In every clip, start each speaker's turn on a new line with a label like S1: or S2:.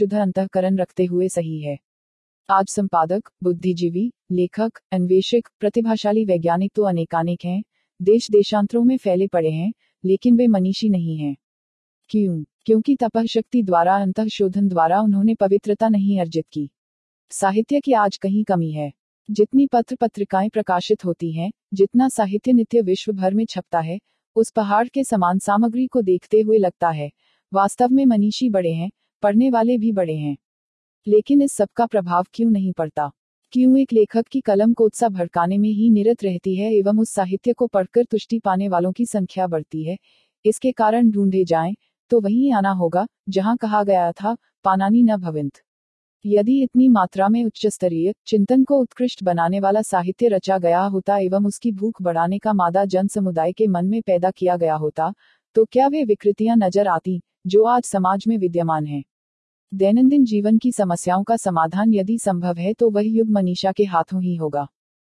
S1: शुद्ध अंतःकरण रखते हुए सही है। आज संपादक, बुद्धिजीवी, लेखक, अन्वेषक, प्रतिभाशाली वैज्ञानिक तो अनेकानेक हैं, देश देशांतरों में फैले पड़े हैं, लेकिन वे मनीषी नहीं हैं। क्यों? क्योंकि तपःशक्ति द्वारा, अंतःशोधन द्वारा उन्होंने पवित्रता नहीं अर्जित की। साहित्य की आज कहीं कमी है। जितनी पत्र पत्रिकाएं प्रकाशित होती हैं, जितना साहित्य नित्य विश्व भर में छपता है, उस पहाड़ के समान सामग्री को देखते हुए लगता है, वास्तव में मनीषी बड़े हैं, पढ़ने वाले भी बड़े हैं। लेकिन इस सब का प्रभाव क्यों नहीं पड़ता? क्यों एक लेखक की कलम को उत्साह भड़काने में ही निरत रहती है एवं उस साहित्य को पढ़कर तुष्टि पाने वालों की संख्या बढ़ती है? इसके कारण ढूंढे जाएं, तो वहीं आना होगा, जहां कहा गया था, पानानि न भविंत। यदि इतनी मात्रा में उच्च स्तरीय, चिंतन को उत्कृष्ट बनाने वाला साहित्य रचा गया होता एवं उसकी भूख बढ़ाने का मादा जन समुदाय के मन में पैदा किया गया होता, तो क्या वे विकृतियां नजर आती, जो आज समाज में विद्यमान हैं? दैनंदिन जीवन की समस्याओं का समाधान यदि संभव है तो वह युग मनीषा के हाथों ही होगा।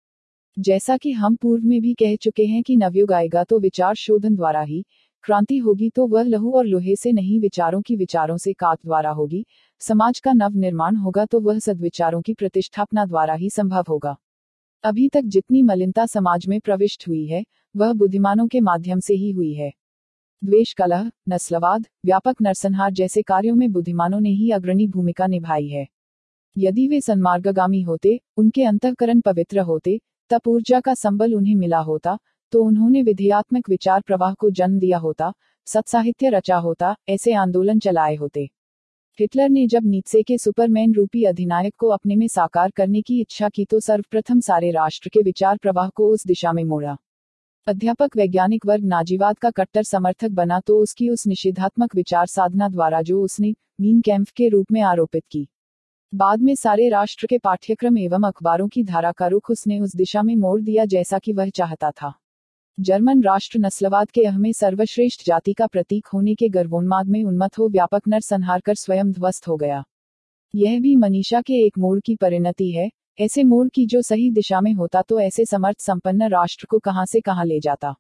S1: जैसा कि हम पूर्व में भी कह चुके हैं कि नवयुग आएगा तो विचार शोधन द्वारा ही, क्रांति होगी तो वह लहू और लोहे से नहीं, विचारों की विचारों से काट द्वारा होगी। समाज का नव निर्माण होगा तो वह सद्विचारों की प्रतिष्ठापना द्वारा ही संभव होगा। अभी तक जितनी मलिनता समाज में प्रविष्ट हुई है, वह बुद्धिमानों के माध्यम से ही हुई है। द्वेष, कलह, नस्लवाद, व्यापक नरसंहार जैसे कार्यों में बुद्धिमानों ने ही अग्रणी भूमिका निभाई है। यदि वे सन्मार्गगामी होते, उनके अंतःकरण पवित्र होते, तप ऊर्जा का संबल उन्हें मिला होता, तो उन्होंने विधेयात्मक विचार प्रवाह को जन्म दिया होता, सत्साहित्य रचा होता, ऐसे आंदोलन चलाए होते। हिटलर ने जब नीत्से के सुपरमैन रूपी अधिनायक को अपने में साकार करने की इच्छा की तो सर्वप्रथम सारे राष्ट्र के विचार प्रवाह को उस दिशा में मोड़ा। अध्यापक वैज्ञानिक वर्ग नाजीवाद का कट्टर समर्थक बना तो उसकी उस निषेधात्मक विचार साधना द्वारा जो उसने मीन कैम्प के रूप में आरोपित की, बाद में सारे राष्ट्र के पाठ्यक्रम एवं अखबारों की धारा का रुख उसने उस दिशा में मोड़ दिया जैसा कि वह चाहता था। जर्मन राष्ट्र नस्लवाद के अहमे सर्वश्रेष्ठ जाति का प्रतीक होने के गर्वोन्माद में उन्मत्त हो व्यापक नरसंहार कर स्वयं ध्वस्त हो गया। यह भी मनीषा के एक मोड़ की परिणति है, ऐसे मोड़ की जो सही दिशा में होता तो ऐसे समर्थ संपन्न राष्ट्र को कहां से कहां ले जाता।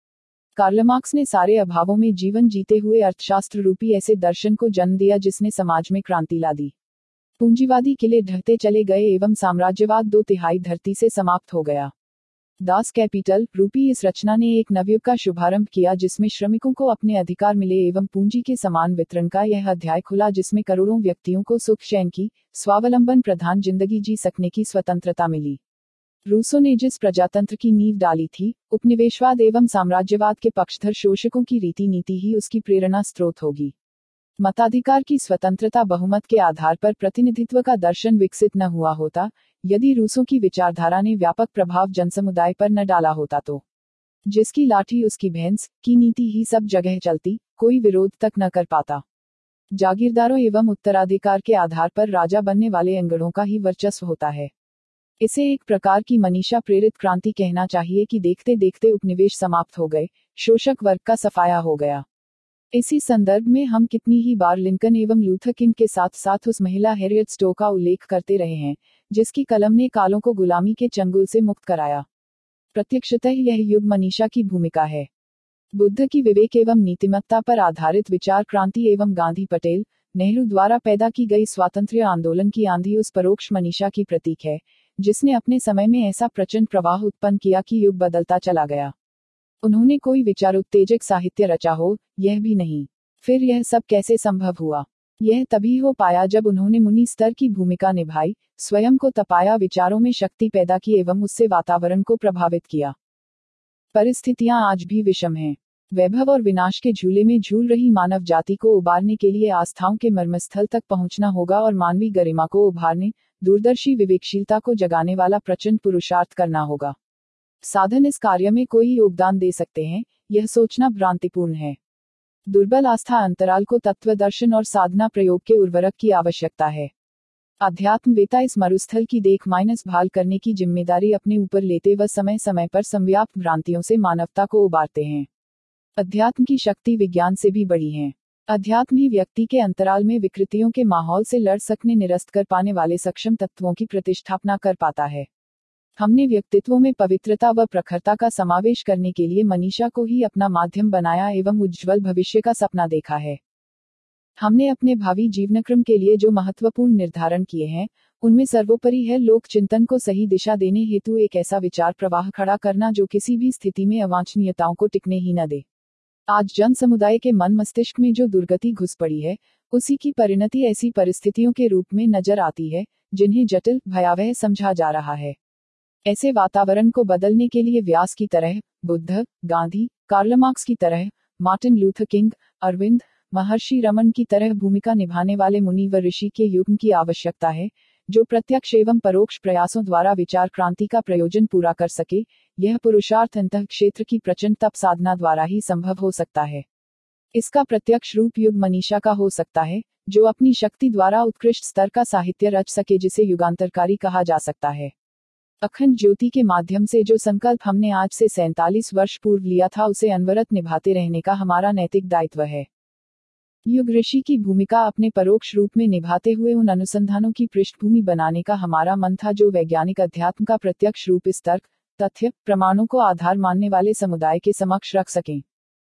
S1: कार्ल मार्क्स ने सारे अभावों में जीवन जीते हुए अर्थशास्त्र रूपी ऐसे दर्शन को जन्म दिया जिसने समाज में क्रांति ला दी। पूंजीवादी किले ढहते चले गए एवं साम्राज्यवाद 2/3 धरती से समाप्त हो गया। दास कैपिटल रूपी इस रचना ने एक नवयुग का शुभारंभ किया जिसमें श्रमिकों को अपने अधिकार मिले एवं पूंजी के समान वितरण का यह अध्याय खुला जिसमें करोड़ों व्यक्तियों को सुख चैन की, स्वावलंबन प्रधान जिंदगी जी सकने की स्वतंत्रता मिली। रूसो ने जिस प्रजातंत्र की नींव डाली थी, उपनिवेशवाद एवं साम्राज्यवाद के पक्षधर शोषकों की रीति नीति ही उसकी प्रेरणा स्रोत होगी। मताधिकार की स्वतंत्रता बहुमत के आधार पर प्रतिनिधित्व का दर्शन विकसित न हुआ होता, यदि रूसों की विचारधारा ने व्यापक प्रभाव जनसमुदाय पर न डाला होता तो जिसकी लाठी उसकी भैंस की नीति ही सब जगह चलती, कोई विरोध तक न कर पाता। जागीरदारों एवं उत्तराधिकार के आधार पर राजा बनने वाले अंगड़ों का ही वर्चस्व होता है। इसे एक प्रकार की मनीषा प्रेरित क्रांति कहना चाहिए कि देखते देखते उपनिवेश समाप्त हो गए, शोषक वर्ग का सफाया हो गया। इसी संदर्भ में हम कितनी ही बार लिंकन एवं लूथर किंग के साथ साथ उस महिला हैरियट स्टो का उल्लेख करते रहे हैं, जिसकी कलम ने कालों को गुलामी के चंगुल से मुक्त कराया। प्रत्यक्षतः यह युग मनीषा की भूमिका है। बुद्ध की विवेक एवं नीतिमत्ता पर आधारित विचार क्रांति एवं गांधी पटेल, नेहरू द्वारा पैदा की गई स्वातंत्र्य आंदोलन की आंधी उस परोक्ष मनीषा की प्रतीक है, जिसने अपने समय में ऐसा प्रचंड प्रवाह उत्पन्न किया कि युग बदलता चला गया। उन्होंने कोई विचार उत्तेजक साहित्य रचा हो, यह भी नहीं। फिर यह सब कैसे संभव हुआ? यह तभी हो पाया जब उन्होंने मुनि स्तर की भूमिका निभाई, स्वयं को तपाया, विचारों में शक्ति पैदा की एवं उससे वातावरण को प्रभावित किया। परिस्थितियां आज भी विषम हैं। वैभव और विनाश के झूले में झूल रही मानव जाति को उबारने के लिए आस्थाओं के मर्मस्थल तक पहुंचना होगा और मानवीय गरिमा को उभारने, दूरदर्शी विवेकशीलता को जगाने वाला प्रचंड पुरुषार्थ करना होगा। साधन इस कार्य में कोई योगदान दे सकते हैं, यह सोचना भ्रांतिपूर्ण है। दुर्बल आस्था अंतराल को तत्वदर्शन और साधना प्रयोग के उर्वरक की आवश्यकता है। अध्यात्मवेता इस मरुस्थल की देख भाल करने की जिम्मेदारी अपने ऊपर लेते व समय समय पर संव्याप्त भ्रांतियों से मानवता को उबारते हैं। अध्यात्म की शक्ति विज्ञान से भी बड़ी है। अध्यात्म ही व्यक्ति के अंतराल में विकृतियों के माहौल से लड़ सकने, निरस्त कर पाने वाले सक्षम तत्वों की प्रतिष्ठापना कर पाता है। हमने व्यक्तित्वों में पवित्रता व प्रखरता का समावेश करने के लिए मनीषा को ही अपना माध्यम बनाया एवं उज्ज्वल भविष्य का सपना देखा है। हमने अपने भावी जीवनक्रम के लिए जो महत्वपूर्ण निर्धारण किए हैं, उनमें सर्वोपरि है लोक चिंतन को सही दिशा देने हेतु एक ऐसा विचार प्रवाह खड़ा करना जो किसी भी स्थिति में अवांछनीयताओं को टिकने ही न दे। आज जन समुदाय के मन मस्तिष्क में जो दुर्गति घुस पड़ी है, उसी की परिणति ऐसी परिस्थितियों के रूप में नजर आती है, जिन्हें जटिल, भयावह समझा जा रहा है। ऐसे वातावरण को बदलने के लिए व्यास की तरह, बुद्ध, गांधी, कार्ल मार्क्स की तरह, मार्टिन लूथर किंग, अरविंद, महर्षि रमन की तरह भूमिका निभाने वाले मुनि व ऋषि के युग की आवश्यकता है, जो प्रत्यक्ष एवं परोक्ष प्रयासों द्वारा विचार क्रांति का प्रयोजन पूरा कर सके। यह पुरुषार्थ अंतः क्षेत्र की प्रचंड तप साधना द्वारा ही संभव हो सकता है। इसका प्रत्यक्ष रूप युग मनीषा का हो सकता है, जो अपनी शक्ति द्वारा उत्कृष्ट स्तर का साहित्य रच सके जिसे युगांतरकारी कहा जा सकता है। अखंड ज्योति के माध्यम से जो संकल्प हमने आज से 47 वर्ष पूर्व लिया था, उसे अनवरत निभाते रहने का हमारा नैतिक दायित्व है। युग ऋषि की भूमिका अपने परोक्ष रूप में निभाते हुए उन अनुसंधानों की पृष्ठभूमि बनाने का हमारा मन था जो वैज्ञानिक अध्यात्म का प्रत्यक्ष रूप इस तर्क, तथ्य, प्रमाणों को आधार मानने वाले समुदाय के समक्ष रख सकें।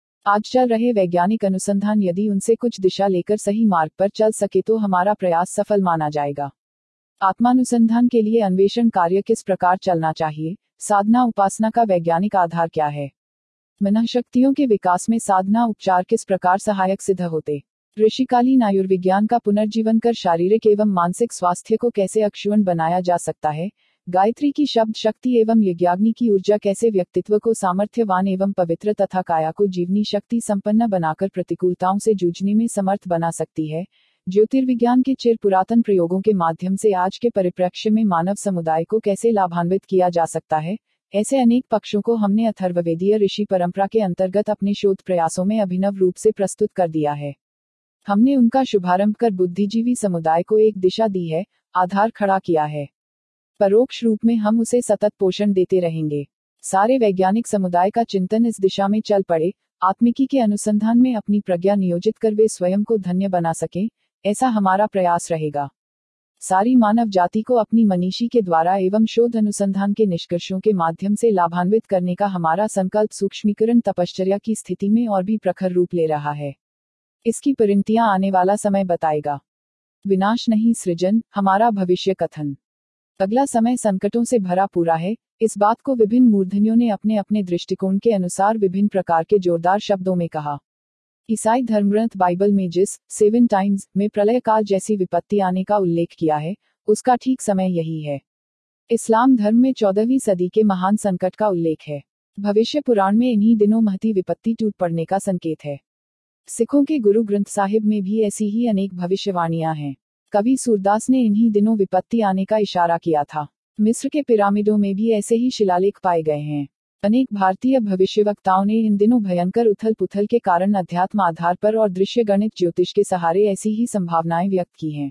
S1: आज चल रहे वैज्ञानिक अनुसंधान यदि उनसे कुछ दिशा लेकर सही मार्ग पर चल सके तो हमारा प्रयास सफल माना जाएगा। आत्मानुसंधान के लिए अन्वेषण कार्य किस प्रकार चलना चाहिए, साधना उपासना का वैज्ञानिक आधार क्या है, मनःशक्तियों के विकास में साधना उपचार किस प्रकार सहायक सिद्ध होते, ऋषिकालीन आयुर्विज्ञान का पुनर्जीवन कर शारीरिक एवं मानसिक स्वास्थ्य को कैसे अक्षुण्ण बनाया जा सकता है, गायत्री की शब्द शक्ति एवं यज्ञाग्नि की ऊर्जा कैसे व्यक्तित्व को सामर्थ्यवान एवं पवित्र तथा काया को जीवनी शक्ति संपन्न बनाकर प्रतिकूलताओं से जूझने में समर्थ बना सकती है, ज्योतिर्विज्ञान के चिर पुरातन प्रयोगों के माध्यम से आज के परिप्रेक्ष्य में मानव समुदाय को कैसे लाभान्वित किया जा सकता है, ऐसे अनेक पक्षों को हमने अथर्ववेदीय ऋषि परंपरा के अंतर्गत अपने शोध प्रयासों में अभिनव रूप से प्रस्तुत कर दिया है। हमने उनका शुभारंभ कर बुद्धिजीवी समुदाय को एक दिशा दी है, आधार खड़ा किया है। परोक्ष रूप में हम उसे सतत पोषण देते रहेंगे। सारे वैज्ञानिक समुदाय का चिंतन इस दिशा में चल पड़े, आत्मिकी के अनुसंधान में अपनी प्रज्ञा नियोजित कर वे स्वयं को धन्य बना सकें, ऐसा हमारा प्रयास रहेगा। सारी मानव जाति को अपनी मनीषी के द्वारा एवं शोध अनुसंधान के निष्कर्षों के माध्यम से लाभान्वित करने का हमारा संकल्प सूक्ष्मीकरण तपश्चर्या की स्थिति में और भी प्रखर रूप ले रहा है। इसकी परिणतियां आने वाला समय बताएगा। विनाश नहीं सृजन, हमारा भविष्य कथन। अगला समय संकटों से भरा पूरा है, इस बात को विभिन्न मूर्धन्यों ने अपने अपने दृष्टिकोण के अनुसार विभिन्न प्रकार के जोरदार शब्दों में कहा। ईसाई धर्मग्रंथ बाइबल में जिस 7 टाइम्स में प्रलय काल जैसी विपत्ति आने का उल्लेख किया है, उसका ठीक समय यही है। इस्लाम धर्म में 14वीं सदी के महान संकट का उल्लेख है। भविष्य पुराण में इन्हीं दिनों महती विपत्ति टूट पड़ने का संकेत है। सिखों के गुरु ग्रंथ साहिब में भी ऐसी ही अनेक भविष्यवाणियां हैं। कवि सूरदास ने इन्हीं दिनों विपत्ति आने का इशारा किया था। मिस्र के पिरामिडों में भी ऐसे ही शिलालेख पाए गए हैं। अनेक भारतीय भविष्यवक्ताओं ने इन दिनों भयंकर उथल पुथल के कारण अध्यात्म आधार पर और दृश्य गणित ज्योतिष के सहारे ऐसी ही संभावनाएं व्यक्त की हैं।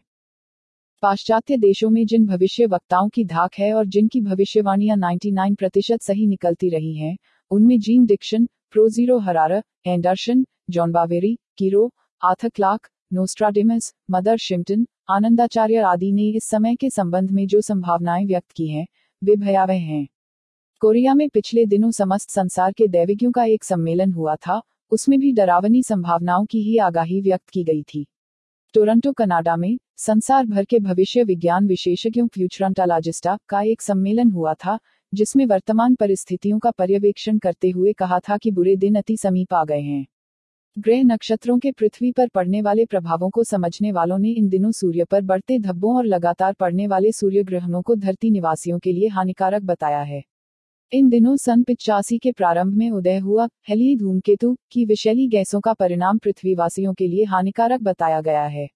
S1: पाश्चात्य देशों में जिन भविष्य वक्ताओं की धाक है और जिनकी भविष्यवाणियां 99% सही निकलती रही हैं, उनमें जीन डिक्शन, प्रोजीरो हरारा, एंडरसन, जॉन बावेरी, Cheiro, Arthur Clarke, Nostradamus, Mother Shipton, Anandacharya आदि ने इस समय के संबंध में जो संभावनाएं व्यक्त की हैं, वे भयावह हैं। कोरिया में पिछले दिनों समस्त संसार के दैविज्ञों का एक सम्मेलन हुआ था, उसमें भी डरावनी संभावनाओं की ही आगाही व्यक्त की गई थी। टोरंटो कनाडा में संसार भर के भविष्य विज्ञान विशेषज्ञों फ्यूचरंटोलॉजिस्टा का एक सम्मेलन हुआ था, जिसमें वर्तमान परिस्थितियों का पर्यवेक्षण करते हुए कहा था कि बुरे दिन अति समीप आ गए हैं। ग्रह नक्षत्रों के पृथ्वी पर पड़ने वाले प्रभावों को समझने वालों ने इन दिनों सूर्य पर बढ़ते धब्बों और लगातार पड़ने वाले सूर्य ग्रहणों को धरती निवासियों के लिए हानिकारक बताया है। इन दिनों सन 85 के प्रारंभ में उदय हुआ हेली धूमकेतु की विषैली गैसों का परिणाम पृथ्वीवासियों के लिए हानिकारक बताया गया है।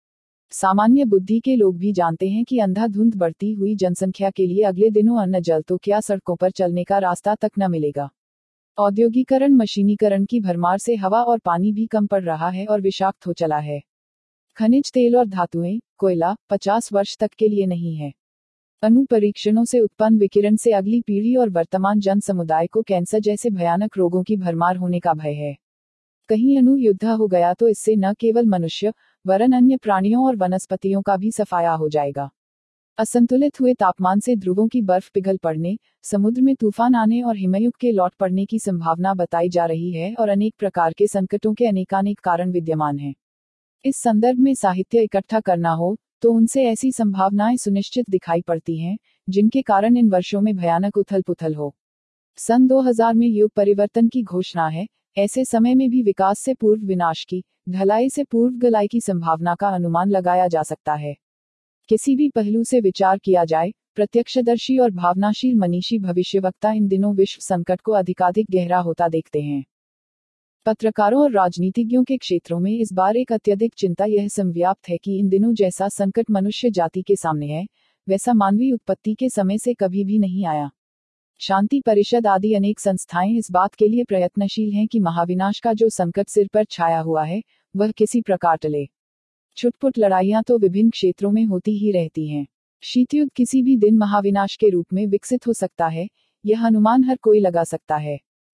S1: सामान्य बुद्धि के लोग भी जानते हैं कि अंधाधुंध बढ़ती हुई जनसंख्या के लिए अगले दिनों अन्न जल तो क्या सड़कों पर चलने का रास्ता तक न मिलेगा। औद्योगिकरण मशीनीकरण की भरमार से हवा और पानी भी कम पड़ रहा है और विषाक्त हो चला है। खनिज तेल और धातुएं, कोयला 50 वर्ष तक के लिए नहीं है। अणु परीक्षणों से उत्पन्न विकिरण से अगली पीढ़ी और वर्तमान जन समुदाय को कैंसर जैसे भयानक रोगों की भरमार होने का भय है। कहीं अणु युद्ध हो गया तो इससे न केवल मनुष्य वरन अन्य प्राणियों और वनस्पतियों का भी सफाया हो जाएगा। असंतुलित हुए तापमान से ध्रुवों की बर्फ पिघल पड़ने, समुद्र में तूफान आने और हिमयुग के लौट पड़ने की संभावना बताई जा रही है और अनेक प्रकार के संकटों के अनेकानेक कारण विद्यमान हैं। इस संदर्भ में साहित्य इकट्ठा करना हो तो उनसे ऐसी संभावनाएं सुनिश्चित दिखाई पड़ती हैं जिनके कारण इन वर्षों में भयानक उथल पुथल हो। सन 2000 में युग परिवर्तन की घोषणा है। ऐसे समय में भी विकास से पूर्व विनाश की, ढलाई से पूर्व गलाई की संभावना का अनुमान लगाया जा सकता है। किसी भी पहलू से विचार किया जाए, प्रत्यक्षदर्शी और भावनाशील मनीषी भविष्यवक्ता इन दिनों विश्व संकट को अधिकाधिक गहरा होता देखते हैं। पत्रकारों और राजनीतिज्ञों के क्षेत्रों में इस बार एक अत्यधिक चिंता यह संव्याप्त है कि इन दिनों जैसा संकट मनुष्य जाति के सामने है, वैसा मानवीय उत्पत्ति के समय से कभी भी नहीं आया। शांति परिषद आदि अनेक संस्थाएं इस बात के लिए प्रयत्नशील हैं कि महाविनाश का जो संकट सिर पर छाया हुआ है वह किसी प्रकार टले। छुटपुट लड़ाइयां तो विभिन्न क्षेत्रों में होती ही रहती हैं। शीतयुद्ध किसी भी दिन महाविनाश के रूप में विकसित हो सकता है, यह अनुमान हर कोई लगा सकता है।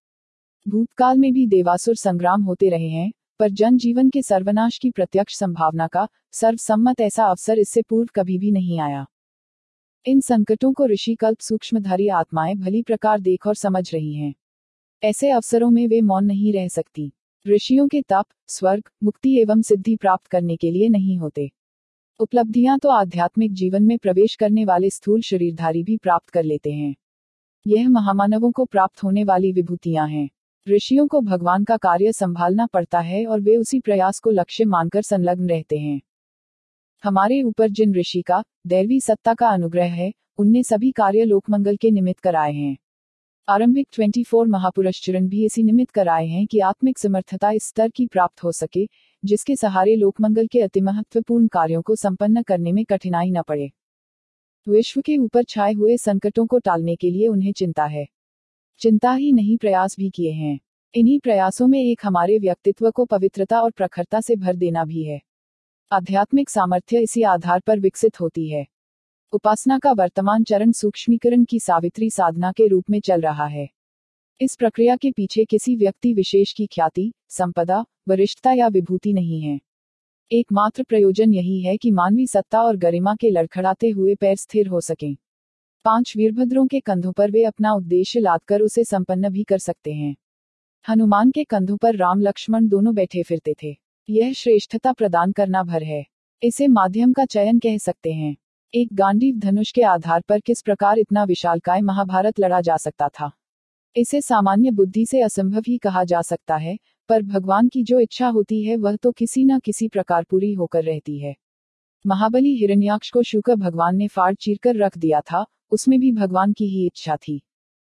S1: भूतकाल में भी देवासुर संग्राम होते रहे हैं, पर जनजीवन के सर्वनाश की प्रत्यक्ष संभावना का सर्वसम्मत ऐसा अवसर इससे पूर्व कभी भी नहीं आया। इन संकटों को ऋषि कल्प सूक्ष्मधारी आत्माएं भली प्रकार देख और समझ रही हैं। ऐसे अवसरों में वे मौन नहीं रह सकती। ऋषियों के तप, स्वर्ग, मुक्ति एवं सिद्धि प्राप्त करने के लिए नहीं होते। उपलब्धियां तो आध्यात्मिक जीवन में प्रवेश करने वाले स्थूल शरीरधारी भी प्राप्त कर लेते हैं। यह महामानवों को प्राप्त होने वाली विभूतियां हैं। ऋषियों को भगवान का कार्य संभालना पड़ता है और वे उसी प्रयास को लक्ष्य मानकर संलग्न रहते हैं। हमारे ऊपर जिन ऋषि का दैवी सत्ता का अनुग्रह है, उनने सभी कार्य लोकमंगल के निमित्त कराए हैं। आरंभिक 24 महापुरुषचरण भी इसी निमित्त कराए हैं कि आत्मिक समर्थता इस स्तर की प्राप्त हो सके जिसके सहारे लोकमंगल के अति महत्वपूर्ण कार्यों को संपन्न करने में कठिनाई न पड़े। विश्व के ऊपर छाए हुए संकटों को टालने के लिए उन्हें चिंता है। चिंता ही नहीं, प्रयास भी किए हैं। इन्हीं प्रयासों में एक हमारे व्यक्तित्व को पवित्रता और प्रखरता से भर देना भी है। आध्यात्मिक सामर्थ्य इसी आधार पर विकसित होती है। उपासना का वर्तमान चरण सूक्ष्मीकरण की सावित्री साधना के रूप में चल रहा है। इस प्रक्रिया के पीछे किसी व्यक्ति विशेष की ख्याति, संपदा, वरिष्ठता या विभूति नहीं है। एकमात्र प्रयोजन यही है कि मानवी सत्ता और गरिमा के लड़खड़ाते हुए पैर स्थिर हो सकें। 5 वीरभद्रों के कंधों पर वे अपना उद्देश्य लादकर उसे संपन्न भी कर सकते हैं। हनुमान के कंधों पर राम लक्ष्मण दोनों बैठे फिरते थे। यह श्रेष्ठता प्रदान करना भर है। इसे माध्यम का चयन कह सकते हैं। एक गांडीव धनुष के आधार पर किस प्रकार इतना विशालकाय महाभारत लड़ा जा सकता था, इसे सामान्य बुद्धि से असंभव ही कहा जा सकता है, पर भगवान की जो इच्छा होती है वह तो किसी न किसी प्रकार पूरी होकर रहती है। महाबली हिरण्याक्ष को शुक्र भगवान ने फाड़ चीरकर रख दिया था, उसमें भी भगवान की ही इच्छा थी।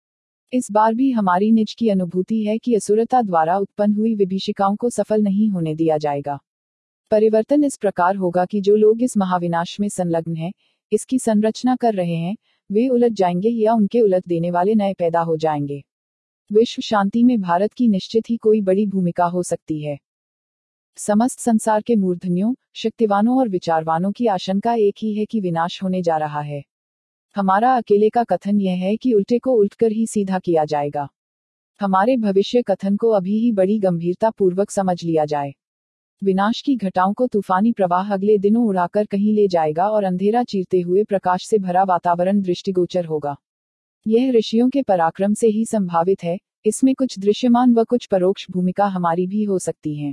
S1: इस बार भी हमारी निज की अनुभूति है कि असुरता द्वारा उत्पन्न हुई विभीषिकाओं को सफल नहीं होने दिया जाएगा। परिवर्तन इस प्रकार होगा कि जो लोग इस महाविनाश में संलग्न हैं, इसकी संरचना कर रहे हैं, वे उलट जाएंगे या उनके उलट देने वाले नए पैदा हो जाएंगे। विश्व शांति में भारत की निश्चित ही कोई बड़ी भूमिका हो सकती है। समस्त संसार के मूर्धन्यों, शक्तिवानों और विचारवानों की आशंका एक ही है कि विनाश होने जा रहा है। हमारा अकेले का कथन यह है कि उल्टे को उल्टकर ही सीधा किया जाएगा। हमारे भविष्य कथन को अभी ही बड़ी गंभीरता पूर्वक समझ लिया जाए। विनाश की घटाओं को तूफानी प्रवाह अगले दिनों उड़ाकर कहीं ले जाएगा और अंधेरा चीरते हुए प्रकाश से भरा वातावरण दृष्टिगोचर होगा। यह ऋषियों के पराक्रम से ही संभावित है। इसमें कुछ दृश्यमान व कुछ परोक्ष भूमिका हमारी भी हो सकती है।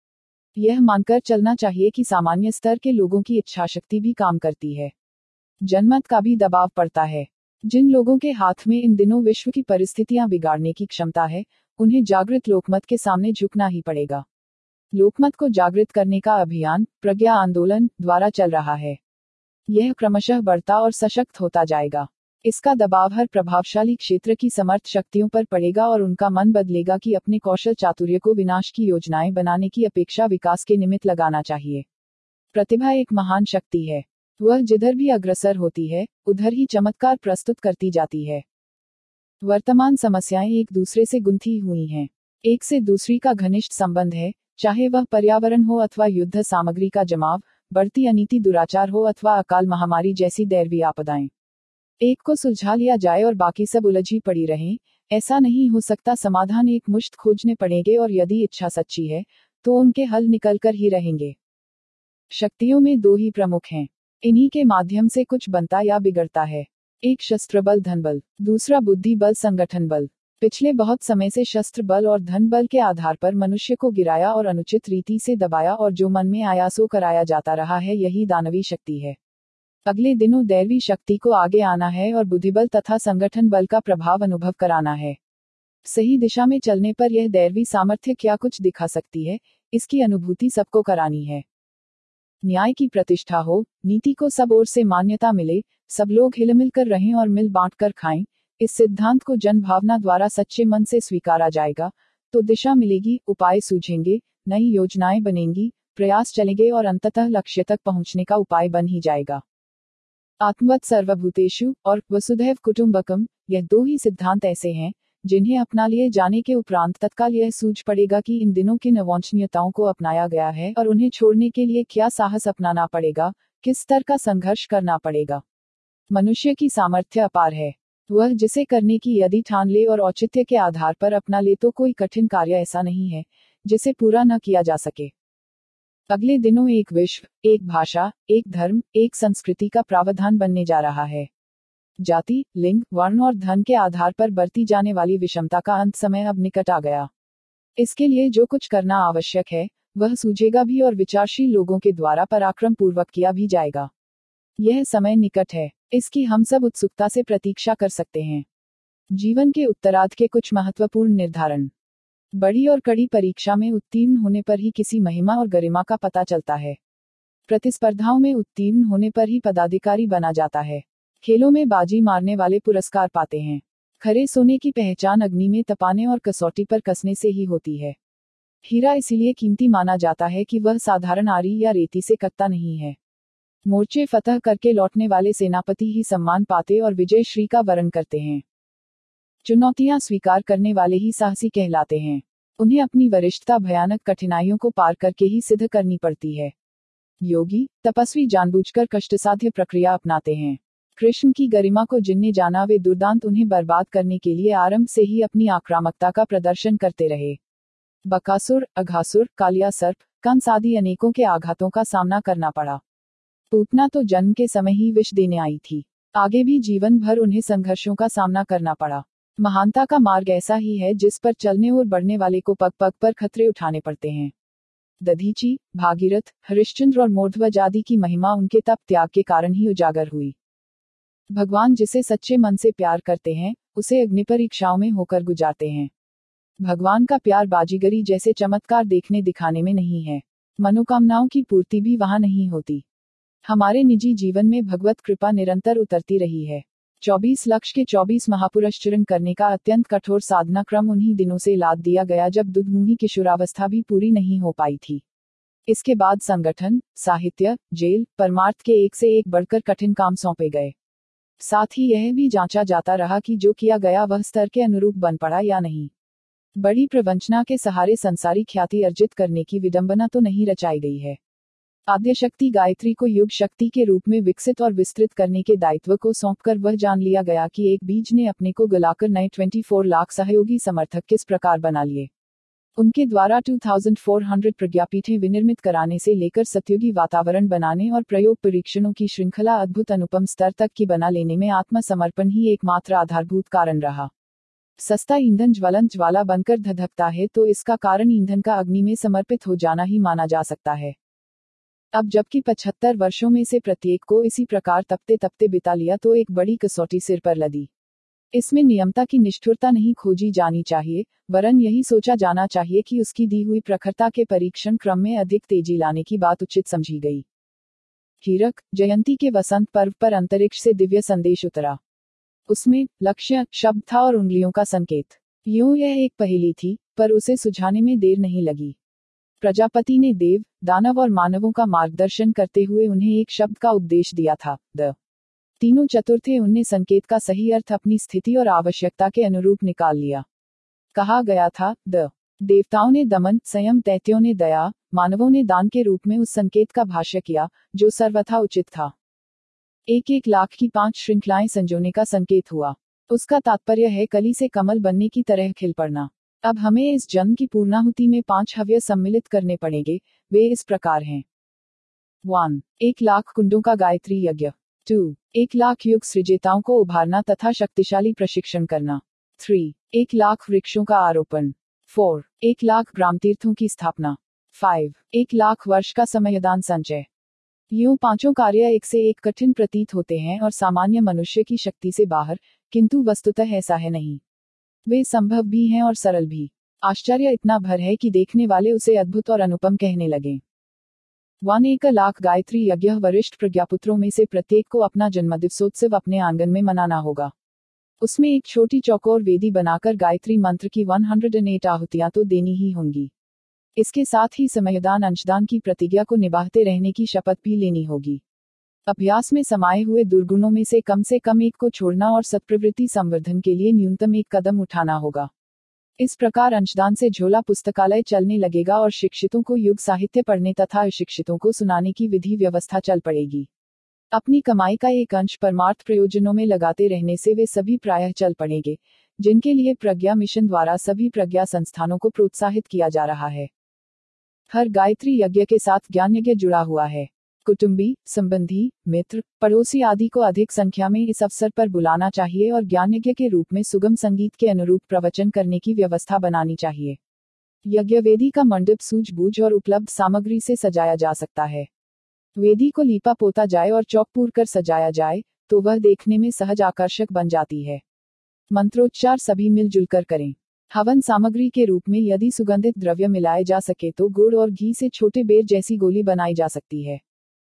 S1: यह मानकर चलना चाहिए कि सामान्य स्तर के लोगों की इच्छाशक्ति भी काम करती है। जनमत का भी दबाव पड़ता है। जिन लोगों के हाथ में इन दिनों विश्व की परिस्थितियां बिगाड़ने की क्षमता है, उन्हें जागृत लोकमत के सामने झुकना ही पड़ेगा। लोकमत को जागृत करने का अभियान प्रज्ञा आंदोलन द्वारा चल रहा है। यह क्रमशः बढ़ता और सशक्त होता जाएगा। इसका दबाव हर प्रभावशाली क्षेत्र की समर्थ शक्तियों पर पड़ेगा और उनका मन बदलेगा कि अपने कौशल चातुर्य को विनाश की योजनाएं बनाने की अपेक्षा विकास के निमित्त लगाना चाहिए। प्रतिभा एक महान शक्ति है। वह जिधर भी अग्रसर होती है, उधर ही चमत्कार प्रस्तुत करती जाती है। वर्तमान समस्याएं एक दूसरे से गुंथी हुई हैं। एक से दूसरी का घनिष्ठ संबंध है, चाहे वह पर्यावरण हो अथवा युद्ध सामग्री का जमाव, बढ़ती अनीति दुराचार हो अथवा अकाल महामारी जैसी दैवीय आपदाएं। एक को सुलझा लिया जाए और बाकी सब उलझी पड़ी रहें, ऐसा नहीं हो सकता। समाधान एक मुश्त खोजने पड़ेंगे और यदि इच्छा सच्ची है तो उनके हल निकल कर ही रहेंगे। शक्तियों में 2 ही प्रमुख हैं। इन्हीं के माध्यम से कुछ बनता या बिगड़ता है। एक शस्त्र बल धन बल, दूसरा बुद्धि बल संगठन बल। पिछले बहुत समय से शस्त्र बल और धन बल के आधार पर मनुष्य को गिराया और अनुचित रीति से दबाया और जो मन में आया सो कराया जाता रहा है, यही दानवी शक्ति है। अगले दिनों दैवी शक्ति को आगे आना है और बुद्धिबल तथा संगठन बल का प्रभाव अनुभव कराना है। सही दिशा में चलने पर यह दैवी सामर्थ्य क्या कुछ दिखा सकती है, इसकी अनुभूति सबको करानी है। न्याय की प्रतिष्ठा हो, नीति को सब ओर से मान्यता मिले, सब लोग हिलमिल कर रहें और मिल बांट कर खाएं, इस सिद्धांत को जन भावना द्वारा सच्चे मन से स्वीकारा जाएगा तो दिशा मिलेगी, उपाय सूझेंगे, नई योजनाएं बनेंगी, प्रयास चलेंगे और अंततः लक्ष्य तक पहुंचने का उपाय बन ही जाएगा। आत्मवत् सर्वभूतेषु और वसुधैव कुटुंबकम, यह दो ही सिद्धांत ऐसे हैं जिन्हें अपना लिए जाने के उपरांत तत्काल यह सूझ पड़ेगा कि इन दिनों किन अवांछनीयताओं को अपनाया गया है और उन्हें छोड़ने के लिए क्या साहस अपनाना पड़ेगा, किस स्तर का संघर्ष करना पड़ेगा। मनुष्य की सामर्थ्य अपार है। वह जिसे करने की यदि ठान ले और औचित्य के आधार पर अपना ले तो कोई कठिन कार्य ऐसा नहीं है जिसे पूरा न किया जा सके। अगले दिनों एक विश्व, एक भाषा, एक धर्म, एक संस्कृति का प्रावधान बनने जा रहा है। जाति, लिंग, वर्ण और धन के आधार पर बरती जाने वाली विषमता का अंत समय अब निकट आ गया। इसके लिए जो कुछ करना आवश्यक है वह सूझेगा भी और विचारशील लोगों के द्वारा पराक्रम पूर्वक किया भी जाएगा। यह समय निकट है, इसकी हम सब उत्सुकता से प्रतीक्षा कर सकते हैं। जीवन के उत्तरार्ध के कुछ महत्वपूर्ण निर्धारण। बड़ी और कड़ी परीक्षा में उत्तीर्ण होने पर ही किसी महिमा और गरिमा का पता चलता है। प्रतिस्पर्धाओं में उत्तीर्ण होने पर ही पदाधिकारी बना जाता है। खेलों में बाजी मारने वाले पुरस्कार पाते हैं। खरे सोने की पहचान अग्नि में तपाने और कसौटी पर कसने से ही होती है। हीरा इसीलिए कीमती माना जाता है कि वह साधारण आरी या रेती से कटता नहीं है। मोर्चे फतह करके लौटने वाले सेनापति ही सम्मान पाते और विजय श्री का वरण करते हैं। चुनौतियां स्वीकार करने वाले ही साहसी कहलाते हैं। उन्हें अपनी वरिष्ठता भयानक कठिनाइयों को पार करके ही सिद्ध करनी पड़ती है। योगी, तपस्वी जानबूझकर कष्टसाध्य प्रक्रिया अपनाते हैं। कृष्ण की गरिमा को जिनने जाना वे दुर्दांत उन्हें बर्बाद करने के लिए आरंभ से ही अपनी आक्रामकता का प्रदर्शन करते रहे। बकासुर, अघासुर, कालिया सर्प, कंस आदि अनेकों के आघातों का सामना करना पड़ा। पूतना तो जन्म के समय ही विष देने आई थी। आगे भी जीवन भर उन्हें संघर्षों का सामना करना पड़ा। महानता का मार्ग ऐसा ही है जिस पर चलने और बढ़ने वाले को पग पग पर खतरे उठाने पड़ते हैं। दधीची, भागीरथ, हरिश्चंद्र और मोर्ध्वज आदि की महिमा उनके तप त्याग के कारण ही उजागर हुई। भगवान जिसे सच्चे मन से प्यार करते हैं उसे अग्नि परीक्षाओं में होकर गुजारते हैं। भगवान का प्यार बाजीगरी जैसे चमत्कार देखने दिखाने में नहीं है। मनोकामनाओं की पूर्ति भी वहां नहीं होती। हमारे निजी जीवन में भगवत कृपा निरंतर उतरती रही है। 24 लक्ष के 24 महापुरुष चरण करने का अत्यंत कठोर साधना क्रम उन्हीं दिनों से लाद दिया गया जब दुधमुही किशोरावस्था भी पूरी नहीं हो पाई थी। इसके बाद संगठन, साहित्य, जेल, परमार्थ के एक से एक बढ़कर कठिन काम सौंपे गए। साथ ही यह भी जांचा जाता रहा कि जो किया गया वह स्तर के अनुरूप बन पड़ा या नहीं। बड़ी प्रवंचना के सहारे संसारी ख्याति अर्जित करने की विडंबना तो नहीं रचाई गई है। आद्य शक्ति गायत्री को युग शक्ति के रूप में विकसित और विस्तृत करने के दायित्व को सौंपकर वह जान लिया गया कि एक बीज ने अपने को गलाकर नए 24 लाख सहयोगी समर्थक किस प्रकार बना लिए। उनके द्वारा 2400 प्रज्ञापीठें विनिर्मित कराने से लेकर सतयुगी वातावरण बनाने और प्रयोग परीक्षणों की श्रृंखला अद्भुत अनुपम स्तर तक की बना लेने में आत्मसमर्पण ही एकमात्र आधारभूत कारण रहा। सस्ता ईंधन ज्वलंत ज्वाला बनकर धधकता है तो इसका कारण ईंधन का अग्नि में समर्पित हो जाना ही माना जा सकता है। अब जबकि 75 वर्षों में से प्रत्येक को इसी प्रकार तपते तपते बिता लिया तो एक बड़ी कसौटी सिर पर लदी। इसमें नियमता की निष्ठुरता नहीं खोजी जानी चाहिए, वरन यही सोचा जाना चाहिए कि उसकी दी हुई प्रखरता के परीक्षण क्रम में अधिक तेजी लाने की बात उचित समझी गई। हीरक जयंती के वसंत पर्व पर अंतरिक्ष से दिव्य संदेश उतरा। उसमें लक्ष्य शब्द था और उंगलियों का संकेत। यूं यह एक पहेली थी, पर उसे सुझाने में देर नहीं लगी। प्रजापति ने देव, दानव और मानवों का मार्गदर्शन करते हुए उन्हें एक शब्द का उपदेश दिया था, द। तीनों चतुर थे, उनने संकेत का सही अर्थ अपनी स्थिति और आवश्यकता के अनुरूप निकाल लिया। कहा गया था, द। देवताओं ने दमन, संयम, दैत्यों ने दया, मानवों ने दान के रूप में उस संकेत का भाष्य किया जो सर्वथा उचित था। 1 लाख की 5 श्रृंखलाएं संजोने का संकेत हुआ। उसका तात्पर्य है कली से कमल बनने की तरह खिल पड़ना। अब हमें इस जन्म की पूर्णाहुति में 5 हव्य सम्मिलित करने पड़ेंगे। वे इस प्रकार हैं। 1. 1 लाख कुंडों का गायत्री यज्ञ। 2. 1 लाख युग सृजेताओं को उभारना तथा शक्तिशाली प्रशिक्षण करना। 3. 1,00,000 वृक्षों का आरोपण। 4. 1,00,000 ग्रामतीर्थों की स्थापना। 5. 1,00,000 वर्ष का समयदान संचय। यूं पांचों कार्य एक से एक कठिन प्रतीत होते हैं और सामान्य मनुष्य की शक्ति से बाहर, किंतु वस्तुतः ऐसा है नहीं। वे संभव भी हैं और सरल भी। आश्चर्य इतना भर है कि देखने वाले उसे अद्भुत और अनुपम कहने लगे। 1,00,000 गायत्री यज्ञ। वरिष्ठ प्रज्ञापुत्रों में से प्रत्येक को अपना जन्मदिवसोत्सव अपने आंगन में मनाना होगा। उसमें एक छोटी चौकोर वेदी बनाकर गायत्री मंत्र की 108 आहुतियां तो देनी ही होंगी। इसके साथ ही समयदान अंशदान की प्रतिज्ञा को निभाते रहने की शपथ भी लेनी होगी। अभ्यास में समाये हुए दुर्गुणों में से कम एक को छोड़ना और सत्प्रवृत्ति संवर्धन के लिए न्यूनतम एक कदम उठाना होगा। इस प्रकार अंशदान से झोला पुस्तकालय चलने लगेगा और शिक्षितों को युग साहित्य पढ़ने तथा अशिक्षितों को सुनाने की विधि व्यवस्था चल पड़ेगी। अपनी कमाई का एक अंश परमार्थ प्रयोजनों में लगाते रहने से वे सभी प्रायः चल पड़ेंगे, जिनके लिए प्रज्ञा मिशन द्वारा सभी प्रज्ञा संस्थानों को प्रोत्साहित किया जा रहा है। हर गायत्री यज्ञ के साथ ज्ञान यज्ञ जुड़ा हुआ है। कुटुंबी, संबंधी, मित्र, पड़ोसी आदि को अधिक संख्या में इस अवसर पर बुलाना चाहिए और ज्ञान यज्ञ के रूप में सुगम संगीत के अनुरूप प्रवचन करने की व्यवस्था बनानी चाहिए। यज्ञ वेदी का मंडप सूझबूझ और उपलब्ध सामग्री से सजाया जा सकता है। वेदी को लीपा पोता जाए और चौक पूर कर सजाया जाए, तो वह देखने में सहज आकर्षक बन जाती है। मंत्रोच्चार सभी मिलजुल कर करें। हवन सामग्री के रूप में यदि सुगंधित द्रव्य मिलाए जा सके तो गुड़ और घी से छोटे बेर जैसी गोली बनाई जा सकती है।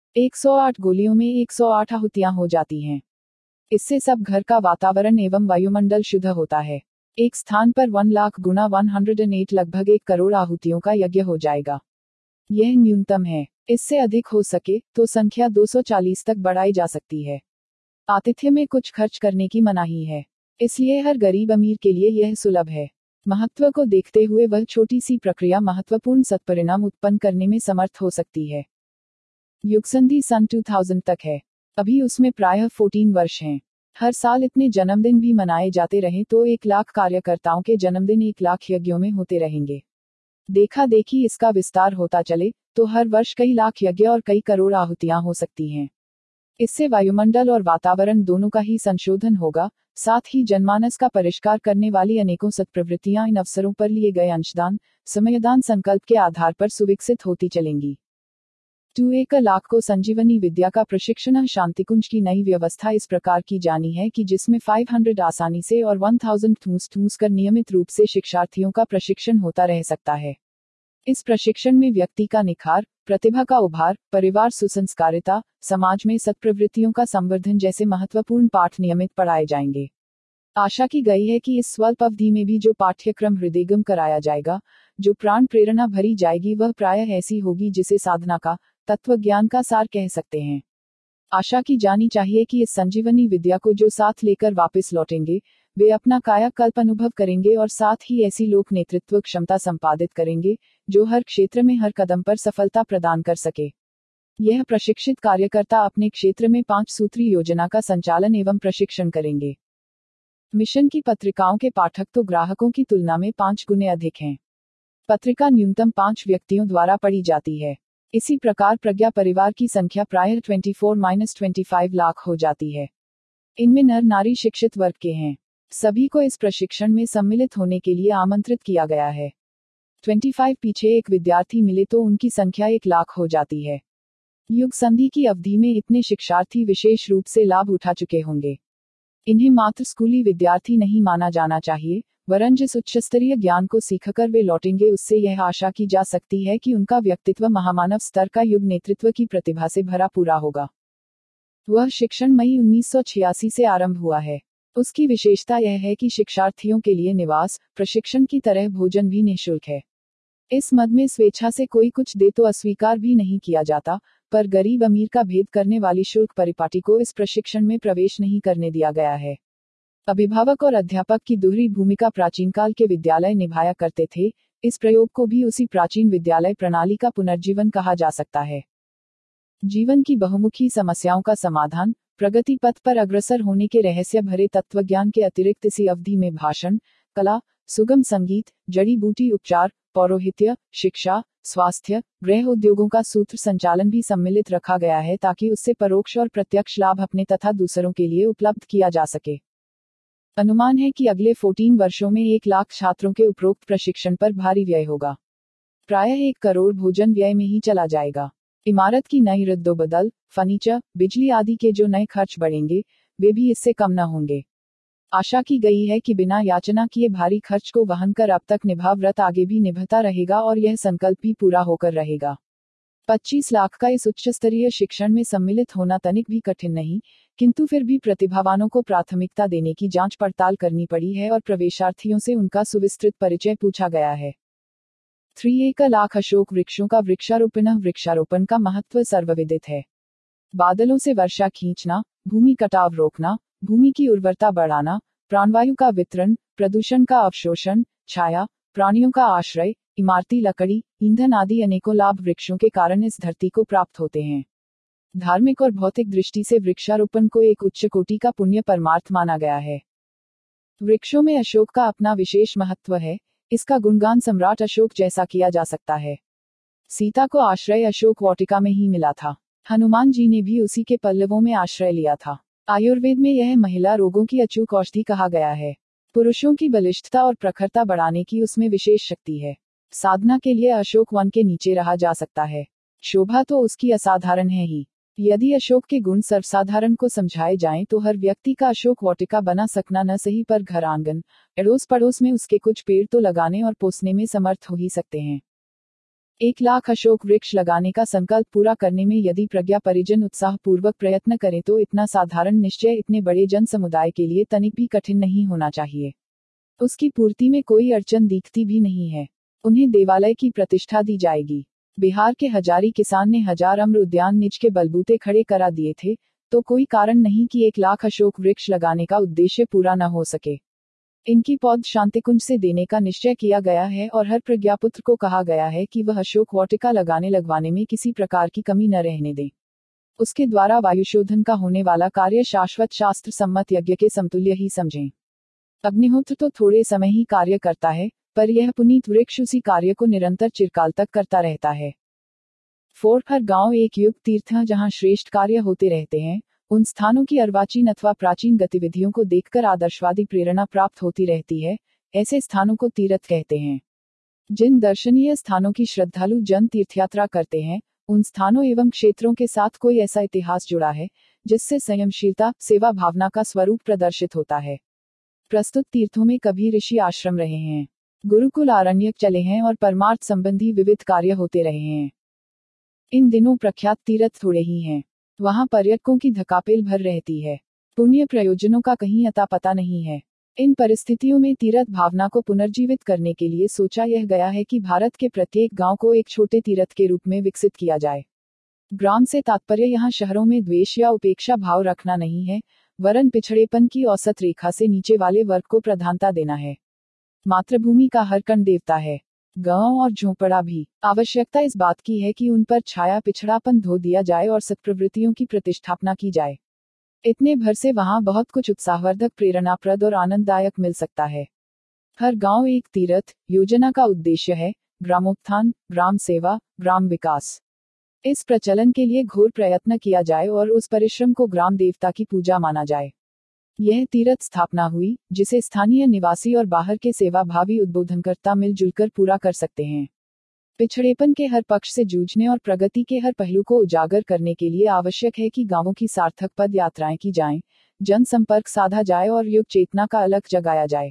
S1: 108 गोलियों में 108 आहुतियां हो जाती हैं। इससे सब घर का वातावरण एवं वायुमंडल शुद्ध होता है। एक स्थान पर 1,00,000 गुना 108 लगभग 1 करोड़ आहुतियों का यज्ञ हो जाएगा। यह न्यूनतम है। इससे अधिक हो सके तो संख्या 240 तक बढ़ाई जा सकती है। आतिथ्य में कुछ खर्च करने की मनाही है, इसलिए हर गरीब अमीर के लिए यह सुलभ है। महत्व को देखते हुए वह छोटी सी प्रक्रिया महत्वपूर्ण सत्परिणाम उत्पन्न करने में समर्थ हो सकती है। युगसंधि सन 2000 तक है। अभी उसमें प्रायः 14 वर्ष हैं। हर साल इतने जन्मदिन भी मनाए जाते रहें तो 1,00,000 कार्यकर्ताओं के जन्मदिन 1,00,000 यज्ञों में होते रहेंगे। देखा देखी इसका विस्तार होता चले तो हर वर्ष कई लाख यज्ञ और कई करोड़ आहुतियां हो सकती हैं। इससे वायुमंडल और वातावरण दोनों का ही संशोधन होगा, साथ ही जनमानस का परिष्कार करने वाली अनेकों सत्प्रवृत्तियां इन अवसरों पर लिए गए अंशदान, समयदान संकल्प के आधार पर सुविकसित होती चलेंगी। 2,00,000 को संजीवनी विद्या का प्रशिक्षण। शांतिकुंज की नई व्यवस्था इस प्रकार की जानी है कि जिसमें 500 आसानी से और 1000 ठूस कर नियमित रूप से शिक्षार्थियों का प्रशिक्षण होता रह सकता है। इस प्रशिक्षण में व्यक्ति का निखार, प्रतिभा का उभार, परिवार सुसंस्कारिता, समाज में सत्प्रवृत्तियों का संवर्धन जैसे महत्वपूर्ण पाठ नियमित पढ़ाए जाएंगे। आशा की गई है कि इस स्वल्प अवधि में भी जो पाठ्यक्रम हृदयगम कराया जाएगा, जो प्राण प्रेरणा भरी जाएगी, वह प्रायः ऐसी होगी जिसे साधना का, तत्व ज्ञान का सार कह सकते हैं। आशा की जानी चाहिए कि इस संजीवनी विद्या को जो साथ लेकर वापस लौटेंगे, वे अपना कायाकल्प अनुभव करेंगे और साथ ही ऐसी लोक नेतृत्व क्षमता संपादित करेंगे, जो हर क्षेत्र में हर कदम पर सफलता प्रदान कर सके। यह प्रशिक्षित कार्यकर्ता अपने क्षेत्र में 5 सूत्री योजना का संचालन एवं प्रशिक्षण करेंगे। मिशन की पत्रिकाओं के पाठक तो ग्राहकों की तुलना में 5 गुने अधिक हैं। पत्रिका न्यूनतम 5 व्यक्तियों द्वारा पढ़ी जाती है। इसी प्रकार प्रज्ञा परिवार की संख्या प्रायः 24-25 लाख हो जाती है। इनमें नर नारी शिक्षित वर्ग के हैं। सभी को इस प्रशिक्षण में सम्मिलित होने के लिए आमंत्रित किया गया है। 25 पीछे एक विद्यार्थी मिले तो उनकी संख्या 1,00,000 हो जाती है। युग संधि की अवधि में इतने शिक्षार्थी विशेष रूप से लाभ उठा चुके होंगे। इन्हें मात्र स्कूली विद्यार्थी नहीं माना जाना चाहिए, वरन जिस उच्चस्तरीय ज्ञान को सीखकर वे लौटेंगे उससे यह आशा की जा सकती है कि उनका व्यक्तित्व महामानव स्तर का युग नेतृत्व की प्रतिभा से भरा पूरा होगा। वह शिक्षण मई 1986 से आरंभ हुआ है। उसकी विशेषता यह है कि शिक्षार्थियों के लिए निवास, प्रशिक्षण की तरह भोजन भी निःशुल्क है। इस मद में स्वेच्छा से कोई कुछ दे तो अस्वीकार भी नहीं किया जाता, पर गरीब अमीर का भेद करने वाली शुल्क परिपाटी को इस प्रशिक्षण में प्रवेश नहीं करने दिया गया है। अभिभावक और अध्यापक की दोहरी भूमिका प्राचीन काल के विद्यालय निभाया करते थे। इस प्रयोग को भी उसी प्राचीन विद्यालय प्रणाली का पुनर्जीवन कहा जा सकता है। जीवन की बहुमुखी समस्याओं का समाधान, प्रगति पथ पर अग्रसर होने के रहस्य भरे तत्वज्ञान के अतिरिक्त इसी अवधि में भाषण, कला, सुगम संगीत, जड़ी बूटी उपचार, पौरोहित्य, शिक्षा, स्वास्थ्य, गृह उद्योगों का सूत्र संचालन भी सम्मिलित रखा गया है ताकि उससे परोक्ष और प्रत्यक्ष लाभ अपने तथा दूसरों के लिए उपलब्ध किया जा सके। अनुमान है कि अगले 14 वर्षों में 1 लाख छात्रों के उपरोक्त प्रशिक्षण पर भारी व्यय होगा। प्रायः 1 करोड़ भोजन व्यय में ही चला जाएगा। इमारत की नई रद्दोबदल, फर्नीचर, बिजली आदि के जो नए खर्च बढ़ेंगे, वे भी इससे कम न होंगे। आशा की गई है कि बिना याचना किए भारी खर्च को वहन कर अब तक निभा व्रत आगे भी निभता रहेगा और यह संकल्प भी पूरा होकर रहेगा। 25 लाख का इस उच्च स्तरीय शिक्षण में सम्मिलित होना तनिक भी कठिन नहीं, किंतु फिर भी प्रतिभावानों को प्राथमिकता देने की जांच पड़ताल करनी पड़ी है और प्रवेशार्थियों से उनका सुविस्तृत परिचय पूछा गया है। 3 लाख अशोक वृक्षों का वृक्षारोपण का महत्व सर्वविदित है। बादलों से वर्षा खींचना, भूमि कटाव रोकना, भूमि की उर्वरता बढ़ाना, प्राणवायु का वितरण, प्रदूषण का अवशोषण, छाया, प्राणियों का आश्रय, इमारती लकड़ी, ईंधन आदि अनेकों लाभ वृक्षों के कारण इस धरती को प्राप्त होते हैं। धार्मिक और भौतिक दृष्टि से वृक्षारोपण को एक उच्च कोटि का पुण्य परमार्थ माना गया है। वृक्षों में अशोक का अपना विशेष महत्व है। इसका गुणगान सम्राट अशोक जैसा किया जा सकता है। सीता को आश्रय अशोक वाटिका में ही मिला था। हनुमान जी ने भी उसी के पल्लवों में आश्रय लिया था। आयुर्वेद में यह महिला रोगों की अचूक औषधि कहा गया है। पुरुषों की बलिष्ठता और प्रखरता बढ़ाने की उसमें विशेष शक्ति है। साधना के लिए अशोक वन के नीचे रहा जा सकता है। शोभा तो उसकी असाधारण है ही। यदि अशोक के गुण सर्वसाधारण को समझाए जाएं तो हर व्यक्ति का अशोक वाटिका बना सकना न सही पर घर आंगन, अड़ोस पड़ोस में उसके कुछ पेड़ तो लगाने और पोसने में समर्थ हो ही सकते हैं। 1 लाख अशोक वृक्ष लगाने का संकल्प पूरा करने में यदि प्रज्ञा परिजन उत्साहपूर्वक प्रयत्न करें तो इतना साधारण निश्चय इतने बड़े जन समुदाय के लिए तनिक भी कठिन नहीं होना चाहिए। उसकी पूर्ति में कोई अड़चन दिखती भी नहीं है। उन्हें देवालय की प्रतिष्ठा दी जाएगी। बिहार के हजारी किसान ने 1000 अम्र उद्यान निज के बलबूते खड़े करा दिए थे, तो कोई कारण नहीं कि 1 लाख अशोक वृक्ष लगाने का उद्देश्य पूरा न हो सके। इनकी पौध शांतिकुंज से देने का निश्चय किया गया है और हर प्रज्ञापुत्र को कहा गया है कि वह अशोक वाटिका लगवाने में किसी प्रकार की कमी न रहने दे। उसके द्वारा वायुशोधन का होने वाला कार्य शाश्वत शास्त्र सम्मत यज्ञ के समतुल्य ही समझें। अग्निहोत्र तो थोड़े समय ही कार्य करता है, पर यह पुनीत वृक्ष उसी कार्य को निरंतर चिरकाल तक करता रहता है। 4 हर गांव एक युग तीर्थ है जहां श्रेष्ठ कार्य होते रहते हैं। उन स्थानों की अर्वाचीन अथवा प्राचीन गतिविधियों को देखकर आदर्शवादी प्रेरणा प्राप्त होती रहती है। ऐसे स्थानों को तीर्थ कहते हैं। जिन दर्शनीय स्थानों की श्रद्धालु जन तीर्थयात्रा करते हैं, उन स्थानों एवं क्षेत्रों के साथ कोई ऐसा इतिहास जुड़ा है जिससे संयमशीलता, सेवा भावना का स्वरूप प्रदर्शित होता है। प्रस्तुत तीर्थों में कभी ऋषि आश्रम रहे हैं, गुरुकुल आरण्यक चले हैं और परमार्थ संबंधी विविध कार्य होते रहे हैं। इन दिनों प्रख्यात तीर्थ थोड़े ही हैं। वहां पर्यटकों की धकापेल भर रहती है। पुण्य प्रयोजनों का कहीं अता पता नहीं है। इन परिस्थितियों में तीर्थ भावना को पुनर्जीवित करने के लिए सोचा यह गया है कि भारत के प्रत्येक गांव को एक छोटे तीर्थ के रूप में विकसित किया जाए। ग्राम से तात्पर्य यहाँ शहरों में द्वेष या उपेक्षा भाव रखना नहीं है, वरन पिछड़ेपन की औसत रेखा से नीचे वाले वर्ग को प्रधानता देना है। मातृभूमि का हर कण देवता है। गांव और झोंपड़ा भी। आवश्यकता इस बात की है कि उन पर छाया पिछड़ापन धो दिया जाए और सत्प्रवृत्तियों की प्रतिष्ठापना की जाए। इतने भर से वहां बहुत कुछ उत्साहवर्धक, प्रेरणाप्रद और आनंददायक मिल सकता है। हर गांव एक तीर्थ योजना का उद्देश्य है ग्रामोत्थान, ग्राम सेवा, ग्राम विकास। इस प्रचलन के लिए घोर प्रयत्न किया जाए और उस परिश्रम को ग्राम देवता की पूजा माना जाए। यह तीर्थ स्थापना हुई जिसे स्थानीय निवासी और बाहर के सेवाभावी उद्बोधनकर्ता मिलजुल पूरा कर सकते हैं। पिछड़ेपन के हर पक्ष से जूझने और प्रगति के हर पहलू को उजागर करने के लिए आवश्यक है कि गांवों की सार्थक पद यात्राएं की जाएं, जनसंपर्क साधा जाए और युग चेतना का अलख जगाया जाए।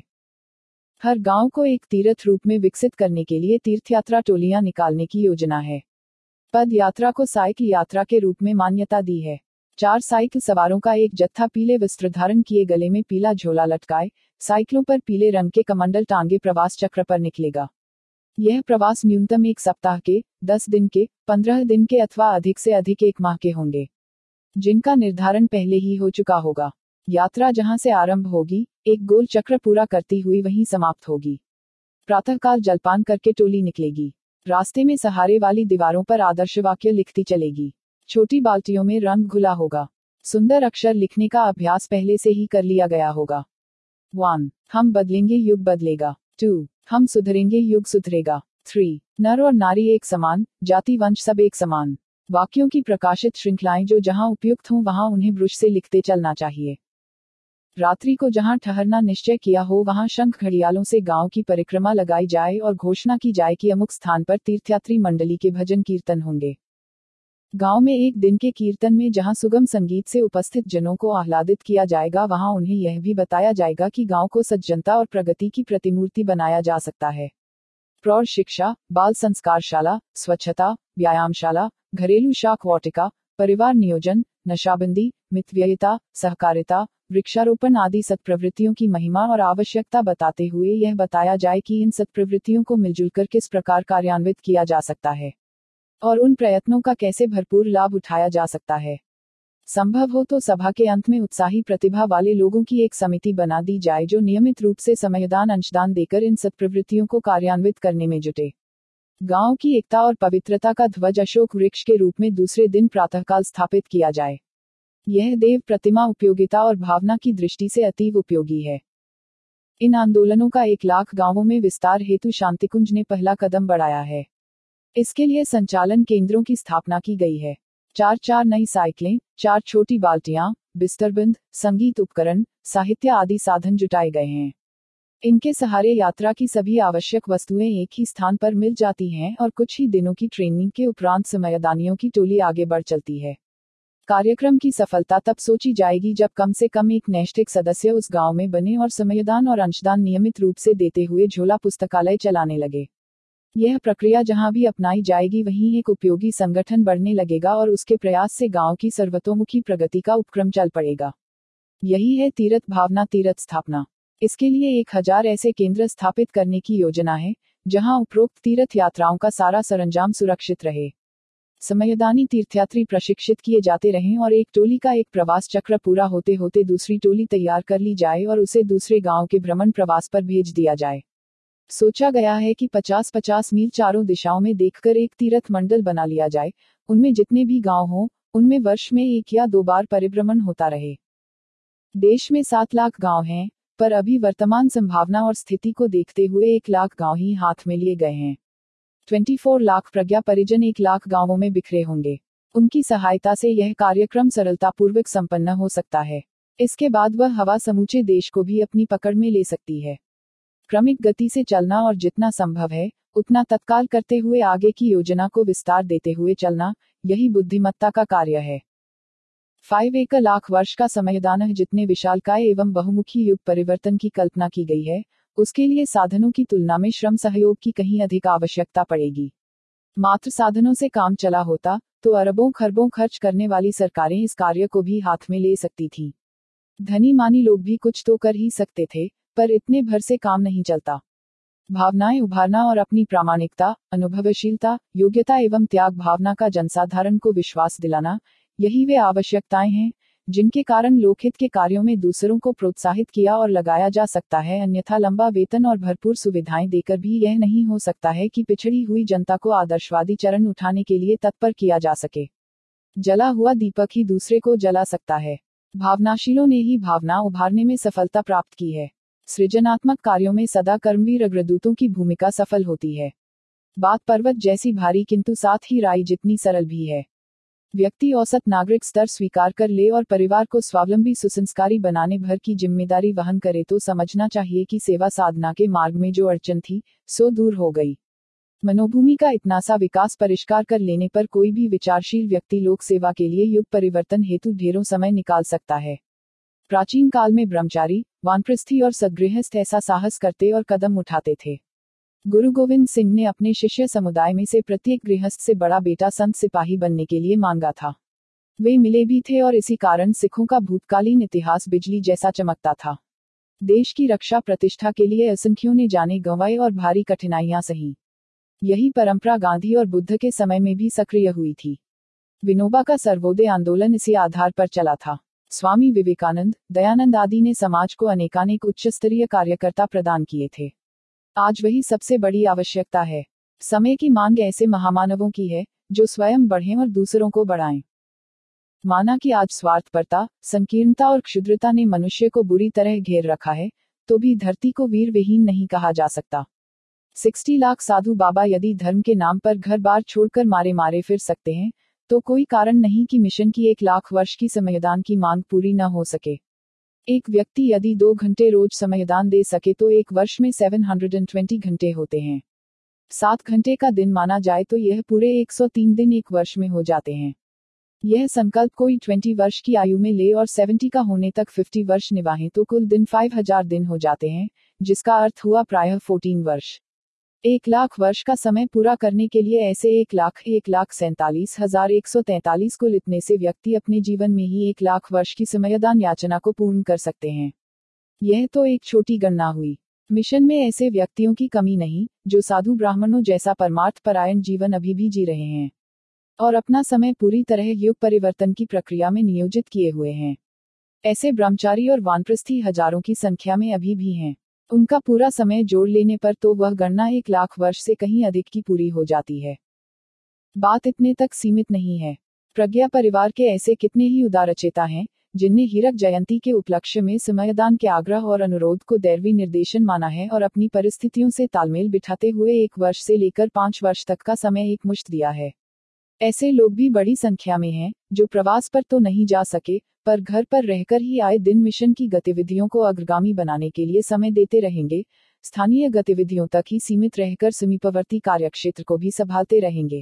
S1: हर गांव को एक तीर्थ रूप में विकसित करने के लिए तीर्थयात्रा टोलियां निकालने की योजना है। पद यात्रा को साइकिल यात्रा के रूप में मान्यता दी है। 4 साइकिल सवारों का एक जत्था पीले वस्त्र धारण किए गले में पीला झोला लटकाए, साइकिलों पर पीले रंग के कमंडल टांगे प्रवास चक्र पर निकलेगा। यह प्रवास न्यूनतम 1 सप्ताह के, 10 दिन के, 15 दिन के अथवा अधिक से अधिक 1 माह के होंगे, जिनका निर्धारण पहले ही हो चुका होगा। यात्रा जहां से आरंभ होगी, एक गोल चक्र पूरा करती हुई वहीं समाप्त होगी। प्रातःकाल जलपान करके टोली निकलेगी। रास्ते में सहारे वाली दीवारों पर आदर्श वाक्य लिखती चलेगी। छोटी बाल्टियों में रंग घुला होगा। सुंदर अक्षर लिखने का अभ्यास पहले से ही कर लिया गया होगा। 1. हम बदलेंगे, युग बदलेगा। 2. हम सुधरेंगे, युग सुधरेगा। 3. नर और नारी एक समान, जाति वंश सब एक समान। वाक्यों की प्रकाशित श्रृंखलाएं जो जहां उपयुक्त हों वहां उन्हें ब्रश से लिखते चलना चाहिए। रात्रि को जहां ठहरना निश्चय किया हो वहां शंख घड़ियालों से गांव की परिक्रमा लगाई जाए और घोषणा की जाए कि अमुक स्थान पर तीर्थयात्री मंडली के भजन कीर्तन होंगे। गांव में एक दिन के कीर्तन में जहां सुगम संगीत से उपस्थित जनों को आह्लादित किया जाएगा वहां उन्हें यह भी बताया जाएगा कि गांव को सज्जनता और प्रगति की प्रतिमूर्ति बनाया जा सकता है। प्रौढ़ शिक्षा, बाल संस्कारशाला, स्वच्छता, व्यायामशाला, घरेलू शाक वाटिका, परिवार नियोजन, नशाबंदी, मितव्ययिता, सहकारिता, वृक्षारोपण आदि सत्प्रवृत्तियों की महिमा और आवश्यकता बताते हुए यह बताया जाए कि इन सत्प्रवृत्तियों को मिलजुल कर किस प्रकार कार्यान्वित किया जा सकता है और उन प्रयत्नों का कैसे भरपूर लाभ उठाया जा सकता है। संभव हो तो सभा के अंत में उत्साही प्रतिभा वाले लोगों की एक समिति बना दी जाए जो नियमित रूप से समयदान अंशदान देकर इन सत्प्रवृत्तियों को कार्यान्वित करने में जुटे। गांव की एकता और पवित्रता का ध्वज अशोक वृक्ष के रूप में दूसरे दिन प्रातःकाल स्थापित किया जाए। यह देव प्रतिमा उपयोगिता और भावना की दृष्टि से अतीव उपयोगी है। इन आंदोलनों का 1 लाख गांवों में विस्तार हेतु शांतिकुंज ने पहला कदम बढ़ाया है। इसके लिए संचालन केंद्रों की स्थापना की गई है। 4 नई साइकिलें, 4 छोटी बाल्टियां, बिस्तरबंद, संगीत उपकरण, साहित्य आदि साधन जुटाए गए हैं। इनके सहारे यात्रा की सभी आवश्यक वस्तुएं एक ही स्थान पर मिल जाती हैं और कुछ ही दिनों की ट्रेनिंग के उपरांत समयदानियों की टोली आगे बढ़ चलती है। कार्यक्रम की सफलता तब सोची जाएगी जब कम से कम एक नैष्ठिक सदस्य उस गांव में बने और समयदान और अंशदान नियमित रूप से देते हुए झोला पुस्तकालय चलाने लगे। यह प्रक्रिया जहां भी अपनाई जाएगी वहीं एक उपयोगी संगठन बढ़ने लगेगा और उसके प्रयास से गांव की सर्वतोमुखी प्रगति का उपक्रम चल पड़ेगा। यही है तीर्थ भावना तीर्थ स्थापना। इसके लिए 1000 ऐसे केंद्र स्थापित करने की योजना है जहां उपरोक्त तीर्थ यात्राओं का सारा सरंजाम सुरक्षित रहे। समयदानी तीर्थयात्री प्रशिक्षित किए जाते रहें और एक टोली का एक प्रवास चक्र पूरा होते होते दूसरी टोली तैयार कर ली जाए और उसे दूसरे गांव के भ्रमण प्रवास पर भेज दिया जाए। सोचा गया है कि 50-50 मील चारों दिशाओं में देखकर एक तीर्थ मंडल बना लिया जाए। उनमें जितने भी गांव हों, उनमें वर्ष में 1 या 2 बार परिभ्रमण होता रहे। देश में 7 लाख गांव हैं, पर अभी वर्तमान संभावना और स्थिति को देखते हुए 1 लाख गांव ही हाथ में लिए गए हैं। 24 लाख प्रज्ञा परिजन 1 लाख गांवों में बिखरे होंगे। उनकी सहायता से यह कार्यक्रम सरलतापूर्वक संपन्न हो सकता है। इसके बाद वह हवा समूचे देश को भी अपनी पकड़ में ले सकती है। क्रमिक गति से चलना और जितना संभव है उतना तत्काल करते हुए आगे की योजना को विस्तार देते हुए चलना, यही बुद्धिमत्ता का कार्य है। 5 लाख वर्ष का समयदान जितने विशालकाय एवं बहुमुखी युग परिवर्तन की कल्पना की गई है, उसके लिए साधनों की तुलना में श्रम सहयोग की कहीं अधिक आवश्यकता पड़ेगी। मात्र साधनों से काम चला होता तो अरबों खरबों खर्च करने वाली सरकारें इस कार्य को भी हाथ में ले सकती थीं। धनी मानी लोग भी कुछ तो कर ही सकते थे, पर इतने भर से काम नहीं चलता। भावनाएं उभारना और अपनी प्रामाणिकता, अनुभवशीलता, योग्यता एवं त्याग भावना का जनसाधारण को विश्वास दिलाना, यही वे आवश्यकताएं हैं जिनके कारण लोकहित के कार्यों में दूसरों को प्रोत्साहित किया और लगाया जा सकता है। अन्यथा लंबा वेतन और भरपूर सुविधाएं देकर भी यह नहीं हो सकता है कि पिछड़ी हुई जनता को आदर्शवादी चरण उठाने के लिए तत्पर किया जा सके। जला हुआ दीपक ही दूसरे को जला सकता है। भावनाशीलों ने ही भावना उभारने में सफलता प्राप्त की है। सृजनात्मक कार्यों में सदा कर्मवीर अग्रदूतों की भूमिका सफल होती है। बात पर्वत जैसी भारी किंतु साथ ही राई जितनी सरल भी है। व्यक्ति औसत नागरिक स्तर स्वीकार कर ले और परिवार को स्वावलंबी सुसंस्कारी बनाने भर की जिम्मेदारी वहन करे तो समझना चाहिए कि सेवा साधना के मार्ग में जो अड़चन थी सो दूर हो गई। मनोभूमि का इतना सा विकास परिष्कार कर लेने पर कोई भी विचारशील व्यक्ति लोक सेवा के लिए युग परिवर्तन हेतु ढेरों समय निकाल सकता है। प्राचीन काल में ब्रह्मचारी, वानप्रस्थी और सद्गृहस्थ ऐसा साहस करते और कदम उठाते थे। गुरु गोविंद सिंह ने अपने शिष्य समुदाय में से प्रत्येक गृहस्थ से बड़ा बेटा संत सिपाही बनने के लिए मांगा था। वे मिले भी थे और इसी कारण सिखों का भूतकालीन इतिहास बिजली जैसा चमकता था। देश की रक्षा प्रतिष्ठा के लिए असंख्यों ने जाने गंवाए और भारी कठिनाइयां सही। यही परंपरा गांधी और बुद्ध के समय में भी सक्रिय हुई थी। विनोबा का सर्वोदय आंदोलन इसी आधार पर चला था। स्वामी विवेकानंद, दयानंद आदि ने समाज को अनेकानेक उच्चस्तरीय कार्यकर्ता प्रदान किए थे। आज वही सबसे बड़ी आवश्यकता है। समय की मांग ऐसे महामानवों की है जो स्वयं बढ़ें और दूसरों को बढ़ाएं। माना कि आज स्वार्थपरता, संकीर्णता और क्षुद्रता ने मनुष्य को बुरी तरह घेर रखा है, तो भी धरती को वीर विहीन नहीं कहा जा सकता। 60 लाख साधु बाबा यदि धर्म के नाम पर घर बार छोड़कर मारे मारे फिर सकते हैं, तो कोई कारण नहीं कि मिशन की 1 लाख वर्ष की समयदान की मांग पूरी न हो सके। एक व्यक्ति यदि 2 घंटे रोज समयदान दे सके तो एक वर्ष में 720 घंटे होते हैं। 7 घंटे का दिन माना जाए तो यह पूरे 103 दिन एक वर्ष में हो जाते हैं। यह संकल्प कोई 20 वर्ष की आयु में ले और 70 का होने तक 50 वर्ष निभाएं तो कुल दिन 5000 दिन हो जाते हैं, जिसका अर्थ हुआ प्रायः 14 वर्ष। 1 लाख वर्ष का समय पूरा करने के लिए ऐसे 1,47,143 कुल इतने से व्यक्ति अपने जीवन में ही 1 लाख वर्ष की समयदान याचना को पूर्ण कर सकते हैं। यह तो एक छोटी गणना हुई। मिशन में ऐसे व्यक्तियों की कमी नहीं, जो साधु ब्राह्मणों जैसा परमार्थ परायण जीवन अभी भी जी रहे हैं और अपना समय पूरी तरह युग परिवर्तन की प्रक्रिया में नियोजित किए हुए हैं। ऐसे ब्रह्मचारी और वानप्रस्थी हजारों की संख्या में अभी भी हैं। उनका पूरा समय जोड़ लेने पर तो वह गणना 1 लाख वर्ष से कहीं अधिक की पूरी हो जाती है। बात इतने तक सीमित नहीं है। प्रज्ञा परिवार के ऐसे कितने ही उदारचेता हैं, जिनने हीरक जयंती के उपलक्ष्य में समयदान के आग्रह और अनुरोध को दैवी निर्देशन माना है और अपनी परिस्थितियों से तालमेल बिठाते हुए 1 वर्ष से लेकर 5 वर्ष तक का समय एकमुश्त दिया है। ऐसे लोग भी बड़ी संख्या में हैं, जो प्रवास पर तो नहीं जा सके, पर घर पर रहकर ही आए दिन मिशन की गतिविधियों को अग्रगामी बनाने के लिए समय देते रहेंगे, स्थानीय गतिविधियों तक ही सीमित रहकर समीपवर्ती कार्यक्षेत्र को भी संभालते रहेंगे।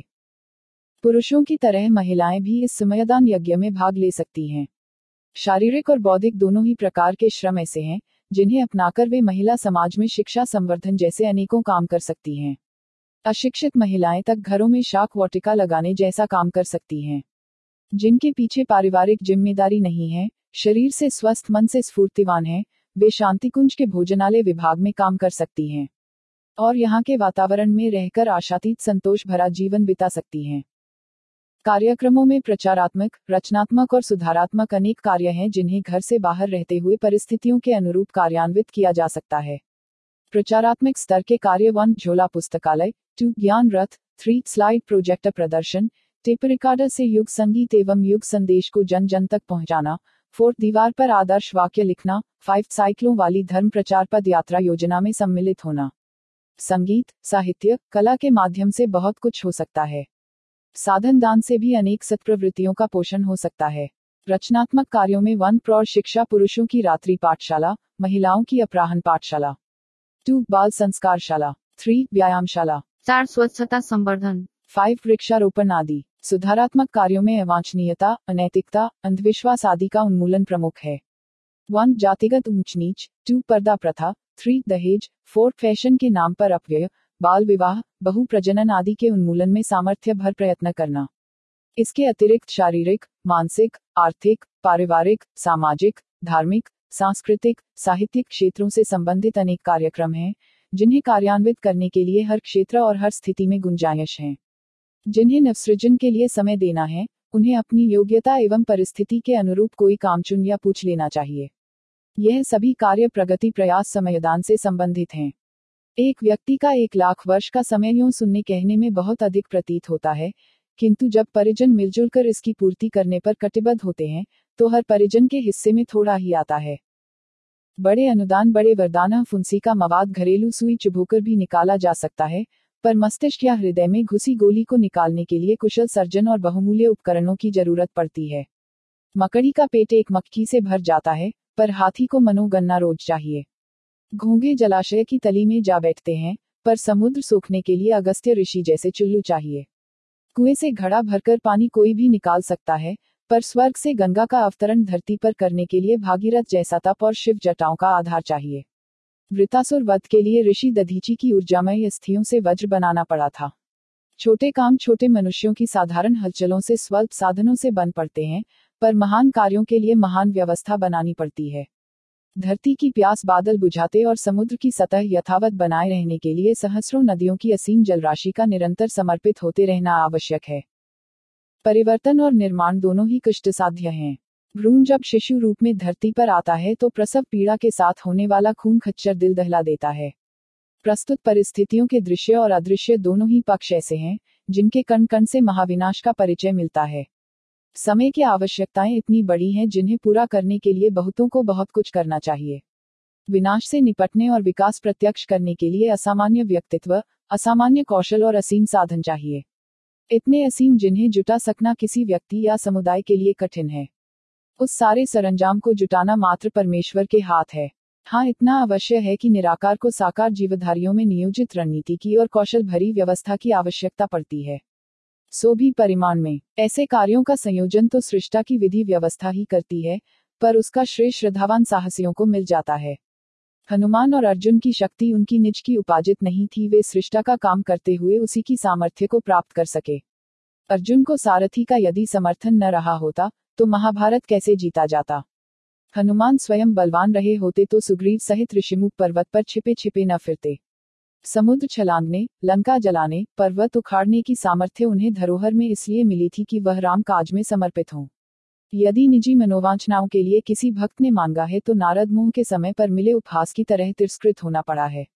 S1: पुरुषों की तरह महिलाएं भी इस समयदान यज्ञ में भाग ले सकती हैं। शारीरिक और बौद्धिक दोनों ही प्रकार के श्रम ऐसे हैं, जिन्हें अपनाकर वे महिला समाज में शिक्षा संवर्धन जैसे अनेकों काम कर सकती हैं। अशिक्षित महिलाएं तक घरों में शाक वाटिका लगाने जैसा काम कर सकती हैं। जिनके पीछे पारिवारिक जिम्मेदारी नहीं है, शरीर से स्वस्थ मन से स्फूर्तिवान है, वे शांतिकुंज के भोजनालय विभाग में काम कर सकती हैं और यहाँ के वातावरण में रहकर आशातीत संतोष भरा जीवन बिता सकती हैं। कार्यक्रमों में प्रचारात्मक, रचनात्मक और सुधारात्मक अनेक कार्य हैं, जिन्हें घर से बाहर रहते हुए परिस्थितियों के अनुरूप कार्यान्वित किया जा सकता है। प्रचारात्मक स्तर के कार्य 1 झोला पुस्तकालय, 2 ज्ञान रथ, 3 स्लाइड प्रोजेक्टर प्रदर्शन, टेप रिकॉर्डर से युग संगीत एवं युग संदेश को जन जन तक पहुंचाना, 4 दीवार पर आदर्श वाक्य लिखना, 5 साइकिलों वाली धर्म प्रचार पद यात्रा योजना में सम्मिलित होना। संगीत, साहित्य, कला के माध्यम से बहुत कुछ हो सकता है। साधन दान से भी अनेक सत्प्रवृत्तियों का पोषण हो सकता है। रचनात्मक कार्यों में 1 प्रौढ़ शिक्षा, पुरुषों की रात्रि पाठशाला, महिलाओं की अपराह्न पाठशाला, 2 बाल संस्कारशाला, 3 व्यायामशाला,
S2: 4 स्वच्छता संवर्धन,
S1: 5 वृक्षारोपण आदि। सुधारात्मक कार्यों में अवांछनीयता, अनैतिकता, अंधविश्वास आदि का उन्मूलन प्रमुख है। 1 जातिगत ऊंच नीच, 2 पर्दा प्रथा, 3 दहेज, 4 फैशन के नाम पर अपव्यय, बाल विवाह, बहु प्रजनन आदि के उन्मूलन में सामर्थ्य भर प्रयत्न करना। इसके अतिरिक्त शारीरिक, मानसिक, आर्थिक, पारिवारिक, सामाजिक, धार्मिक, सांस्कृतिक, साहित्यिक क्षेत्रों से संबंधित अनेक कार्यक्रम हैं, जिन्हें कार्यान्वित करने के लिए हर क्षेत्र और हर स्थिति में गुंजाइश है। जिन्हें नवसृजन के लिए समय देना है, उन्हें अपनी योग्यता एवं परिस्थिति के अनुरूप कोई काम चुन या पूछ लेना चाहिए। यह सभी कार्य प्रगति प्रयास समयदान से संबंधित हैं। एक व्यक्ति का 1 लाख वर्ष का समय यूं सुनने कहने में बहुत अधिक प्रतीत होता है, किंतु जब परिजन मिलजुल कर इसकी पूर्ति करने पर कटिबद्ध होते हैं, तो हर परिजन के हिस्से में थोड़ा ही आता है। बड़े अनुदान, बड़े वरदान, फुंसी का मवाद घरेलू सुई चुभोकर भी निकाला जा सकता है, पर मस्तिष्क या हृदय में घुसी गोली को निकालने के लिए कुशल सर्जन और बहुमूल्य उपकरणों की जरूरत पड़ती है। मकड़ी का पेट एक मक्खी से भर जाता है, पर हाथी को मनोगणना रोज चाहिए। घोंघे जलाशय की तली में जा बैठते हैं, पर समुद्र सूखने के लिए अगस्त्य ऋषि जैसे चुल्लू चाहिए। कुएं से घड़ा भरकर पानी कोई भी निकाल सकता है, पर स्वर्ग से गंगा का अवतरण धरती पर करने के लिए भागीरथ जैसा तप और शिव जटाओं का आधार चाहिए। वृतासुर वध के लिए ऋषि दधीची की ऊर्जामय अस्थियों से वज्र बनाना पड़ा था। छोटे काम छोटे मनुष्यों की साधारण हलचलों से स्वल्प साधनों से बन पड़ते हैं, पर महान कार्यों के लिए महान व्यवस्था बनानी पड़ती है। धरती की प्यास बादल बुझाते और समुद्र की सतह यथावत बनाए रहने के लिए सहस्रों नदियों की असीम जलराशि का निरंतर समर्पित होते रहना आवश्यक है। परिवर्तन और निर्माण दोनों ही कष्टसाध्य हैं। भ्रूण जब शिशु रूप में धरती पर आता है तो प्रसव पीड़ा के साथ होने वाला खून खच्चर दिल दहला देता है। प्रस्तुत परिस्थितियों के दृश्य और अदृश्य दोनों ही पक्ष ऐसे हैं, जिनके कण कण से महाविनाश का परिचय मिलता है। समय की आवश्यकताएं इतनी बड़ी हैं, जिन्हें पूरा करने के लिए बहुतों को बहुत कुछ करना चाहिए। विनाश से निपटने और विकास प्रत्यक्ष करने के लिए असामान्य व्यक्तित्व, असामान्य कौशल और असीम साधन चाहिए। इतने असीम जिन्हें जुटा सकना किसी व्यक्ति या समुदाय के लिए कठिन है। उस सारे सरंजाम को जुटाना मात्र परमेश्वर के हाथ है। हाँ, इतना अवश्य है कि निराकार को साकार जीवधारियों में नियोजित रणनीति की और कौशल भरी व्यवस्था की आवश्यकता पड़ती है। सो भी परिमाण में ऐसे कार्यों का संयोजन तो सृष्टा की विधि व्यवस्था ही करती है, पर उसका श्रेय श्रद्धावान साहसियों को मिल जाता है। हनुमान और अर्जुन की शक्ति उनकी निज की उपार्जित नहीं थी, वे सृष्टा का काम करते हुए उसी की सामर्थ्य को प्राप्त कर सके। अर्जुन को सारथी का यदि समर्थन न रहा होता तो महाभारत कैसे जीता जाता। हनुमान स्वयं बलवान रहे होते तो सुग्रीव सहित ऋषिमुख पर्वत पर छिपे छिपे न फिरते। समुद्र छलांगने, लंका जलाने, पर्वत उखाड़ने की सामर्थ्य उन्हें धरोहर में इसलिए मिली थी कि वह राम काज में समर्पित हों। यदि निजी मनोवांछनाओं के लिए किसी भक्त ने मांगा है तो नारद मुंह के समय पर मिले उपहास की तरह तिरस्कृत होना पड़ा है।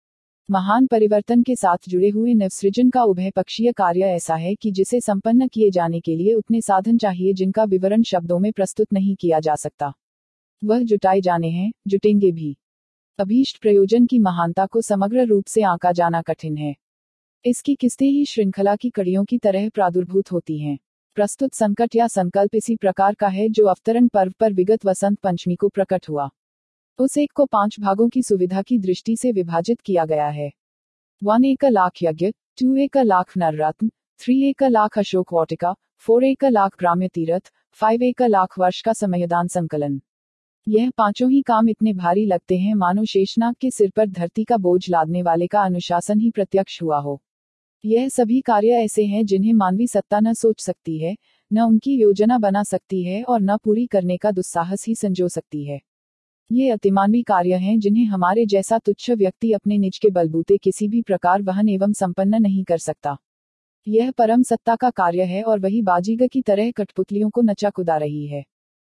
S1: महान परिवर्तन के साथ जुड़े हुए नवसृजन का उभय पक्षीय कार्य ऐसा है कि जिसे संपन्न किए जाने के लिए उतने साधन चाहिए जिनका विवरण शब्दों में प्रस्तुत नहीं किया जा सकता। वह जुटाए जाने हैं, जुटेंगे भी। अभीष्ट प्रयोजन की महानता को समग्र रूप से आंका जाना कठिन है। इसकी किस्तें ही श्रृंखला की कड़ियों की तरह प्रादुर्भूत होती हैं। प्रस्तुत संकट या संकल्प इसी प्रकार का है जो अवतरण पर्व पर विगत वसंत पंचमी को प्रकट हुआ। उस एक को 5 भागों की सुविधा की दृष्टि से विभाजित किया गया है। 1 एकड़ लाख यज्ञ, 2 एकड़ लाख नररत्न, 3 एकड़ लाख अशोक वाटिका, 4 एकड़ लाख ग्राम्य तीर्थ, 5 एकड़ लाख वर्ष का समयदान संकलन। यह पांचों ही काम इतने भारी लगते हैं मानो शेषनाग के सिर पर धरती का बोझ लादने वाले का अनुशासन ही प्रत्यक्ष हुआ हो। यह सभी कार्य ऐसे हैं जिन्हें मानवी सत्ता न सोच सकती है, न उनकी योजना बना सकती है और न पूरी करने का दुस्साहस ही संजो सकती है। ये अतिमानवी कार्य हैं जिन्हें हमारे जैसा तुच्छ व्यक्ति अपने निज के बलबूते किसी भी प्रकार वहन एवं संपन्न नहीं कर सकता। यह परम सत्ता का कार्य है और वही बाजीगर की तरह कठपुतलियों को नचा कुदा रही है।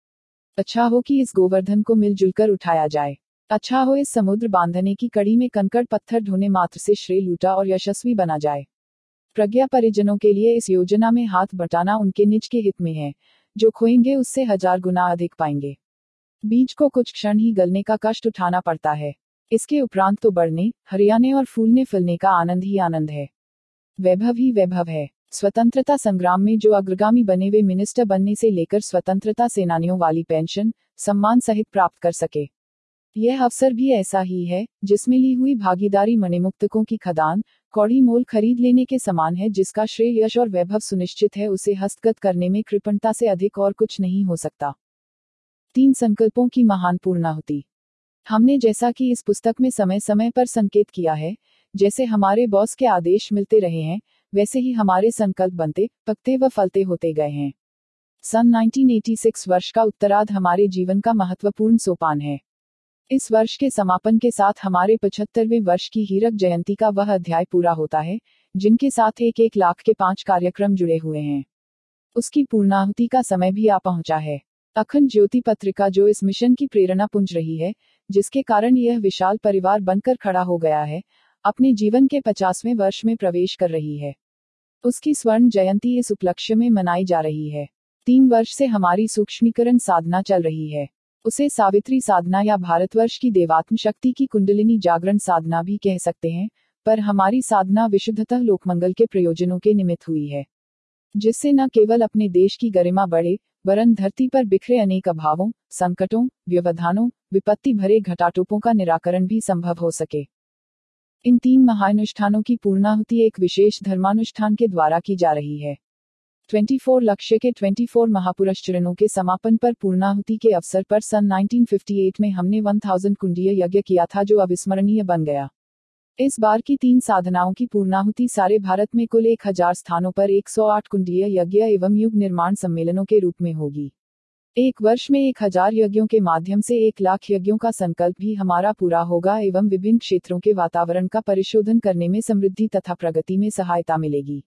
S1: अच्छा हो कि इस गोवर्धन को मिलजुल कर उठाया जाए। अच्छा हो इस समुद्र बांधने की कड़ी में कंकड़ पत्थर ढोने मात्र से श्रेय लूटा और यशस्वी बना जाए। प्रज्ञा परिजनों के लिए इस योजना में हाथ बटाना उनके निज के हित में है, जो खोएंगे उससे 1000 गुना अधिक पाएंगे। बीज को कुछ क्षण ही गलने का कष्ट उठाना पड़ता है, इसके उपरांत तो बढ़ने, हरियाने और फूलने फलने का आनंद ही आनंद है। वैभव ही वैभव है। स्वतंत्रता संग्राम में जो अग्रगामी बने वे मिनिस्टर बनने से लेकर स्वतंत्रता सेनानियों वाली पेंशन सम्मान सहित प्राप्त कर सके। यह अवसर भी ऐसा ही है जिसमें ली हुई भागीदारी मणिमुक्तकों की खदान कौड़ी मोल खरीद लेने के समान है। जिसका श्रेय यश और वैभव सुनिश्चित है उसे हस्तगत करने में कृपणता से अधिक और कुछ नहीं हो सकता। 3 संकल्पों की महान पूर्णाहुति। हमने जैसा कि इस पुस्तक में समय समय पर संकेत किया है, जैसे हमारे बॉस के आदेश मिलते रहे हैं वैसे ही हमारे संकल्प बनते, पकते व फलते होते गए हैं। सन 1986 वर्ष का उत्तरार्ध हमारे जीवन का महत्वपूर्ण सोपान है। इस वर्ष के समापन के साथ हमारे 75वें वर्ष की हीरक जयंती का वह अध्याय पूरा होता है जिनके साथ 1-1 लाख के 5 कार्यक्रम जुड़े हुए हैं। उसकी पूर्णाहुति का समय भी आ पहुंचा है। अखंड ज्योति पत्रिका जो इस मिशन की प्रेरणा पुंज रही है, जिसके कारण यह विशाल परिवार बनकर खड़ा हो गया है, अपने जीवन के 50वें वर्ष में प्रवेश कर रही है। उसकी स्वर्ण जयंती इस उपलक्ष्य में मनाई जा रही है। 3 वर्ष से हमारी सूक्ष्मीकरण साधना चल रही है। उसे सावित्री साधना या भारतवर्ष की देवात्म शक्ति की कुंडलिनी जागरण साधना भी कह सकते हैं, पर हमारी साधना विशुद्धतः लोकमंगल के प्रयोजनों के निमित्त हुई है, जिससे न केवल अपने देश की गरिमा बढ़े, वरन धरती पर बिखरे अनेक अभावों, संकटों, व्यवधानों, विपत्ति भरे घटाटोपों का निराकरण भी संभव हो सके। इन 3 महानुष्ठानों की पूर्णाहुति एक विशेष धर्मानुष्ठान के द्वारा की जा रही है। 24 लक्ष्य के 24 महापुरस्चरणों के समापन पर पूर्णाहुति के अवसर पर सन 1958 में हमने 1000 कुंडीय यज्ञ किया था जो अविस्मरणीय बन गया। इस बार की 3 साधनाओं की पूर्णाहुति सारे भारत में कुल 1000 स्थानों पर 108 कुंडीय यज्ञ एवं युग निर्माण सम्मेलनों के रूप में होगी। एक वर्ष में 1000 यज्ञों के माध्यम से 1 लाख यज्ञों का संकल्प भी हमारा पूरा होगा एवं विभिन्न क्षेत्रों के वातावरण का परिशोधन करने में समृद्धि तथा प्रगति में सहायता मिलेगी।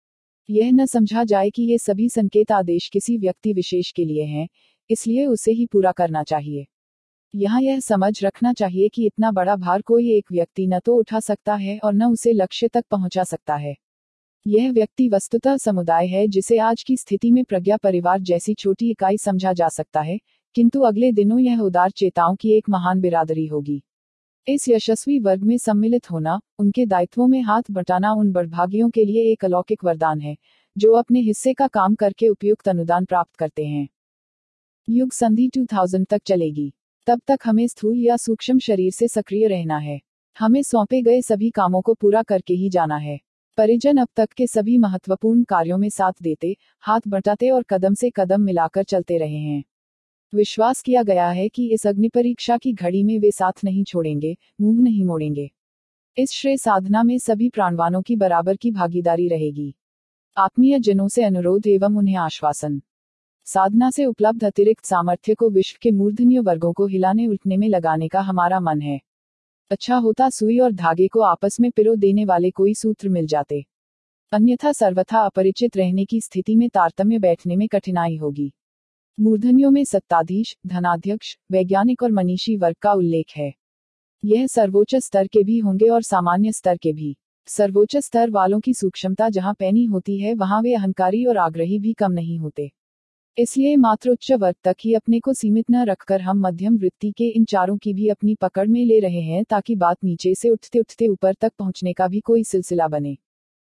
S1: यह न समझा जाए कि ये सभी संकेत आदेश किसी व्यक्ति विशेष के लिए हैं, इसलिए उसे ही पूरा करना चाहिए। यहाँ यह समझ रखना चाहिए कि इतना बड़ा भार कोई एक व्यक्ति न तो उठा सकता है और न उसे लक्ष्य तक पहुंचा सकता है। यह व्यक्ति वस्तुतः समुदाय है जिसे आज की स्थिति में प्रज्ञा परिवार जैसी छोटी इकाई समझा जा सकता है, किंतु अगले दिनों यह उदार चेताओं की एक महान बिरादरी होगी। इस यशस्वी वर्ग में सम्मिलित होना, उनके दायित्वों में हाथ बटाना उन बड़भागियों के लिए एक अलौकिक वरदान है, जो अपने हिस्से का काम करके उपयुक्त अनुदान प्राप्त करते हैं। युग संधि 2000 तक चलेगी। तब तक हमें स्थूल या सूक्ष्म शरीर से सक्रिय रहना है। हमें सौंपे गए सभी कामों को पूरा करके ही जाना है। परिजन अब तक के सभी महत्वपूर्ण कार्यों में साथ देते, हाथ बटाते और कदम से कदम मिलाकर चलते रहे हैं। विश्वास किया गया है कि इस अग्निपरीक्षा की घड़ी में वे साथ नहीं छोड़ेंगे, मुंह नहीं मोड़ेंगे। इस श्रेय साधना में सभी प्राणवानों की बराबर की भागीदारी रहेगी। आत्मीय जनों से अनुरोध एवं उन्हें आश्वासन। साधना से उपलब्ध अतिरिक्त सामर्थ्य को विश्व के मूर्धन्य वर्गों को हिलाने उठने में लगाने का हमारा मन है। अच्छा होता सुई और धागे को आपस में पिरो देने वाले कोई सूत्र मिल जाते। अन्यथा सर्वथा अपरिचित रहने की स्थिति में तारतम्य बैठने में कठिनाई होगी। मूर्धन्यों में सत्ताधीश, धनाध्यक्ष, वैज्ञानिक और मनीषी वर्ग का उल्लेख है। यह सर्वोच्च स्तर के भी होंगे और सामान्य स्तर के भी। सर्वोच्च स्तर वालों की सूक्ष्मता जहां पैनी होती है वहां वे अहंकारी और आग्रही भी कम नहीं होते। इसलिए मात्र उच्च वर्ग तक ही अपने को सीमित न रखकर हम मध्यम वृत्ति के इन चारों की भी अपनी पकड़ में ले रहे हैं, ताकि बात नीचे से उठते उठते ऊपर तक पहुंचने का भी कोई सिलसिला बने।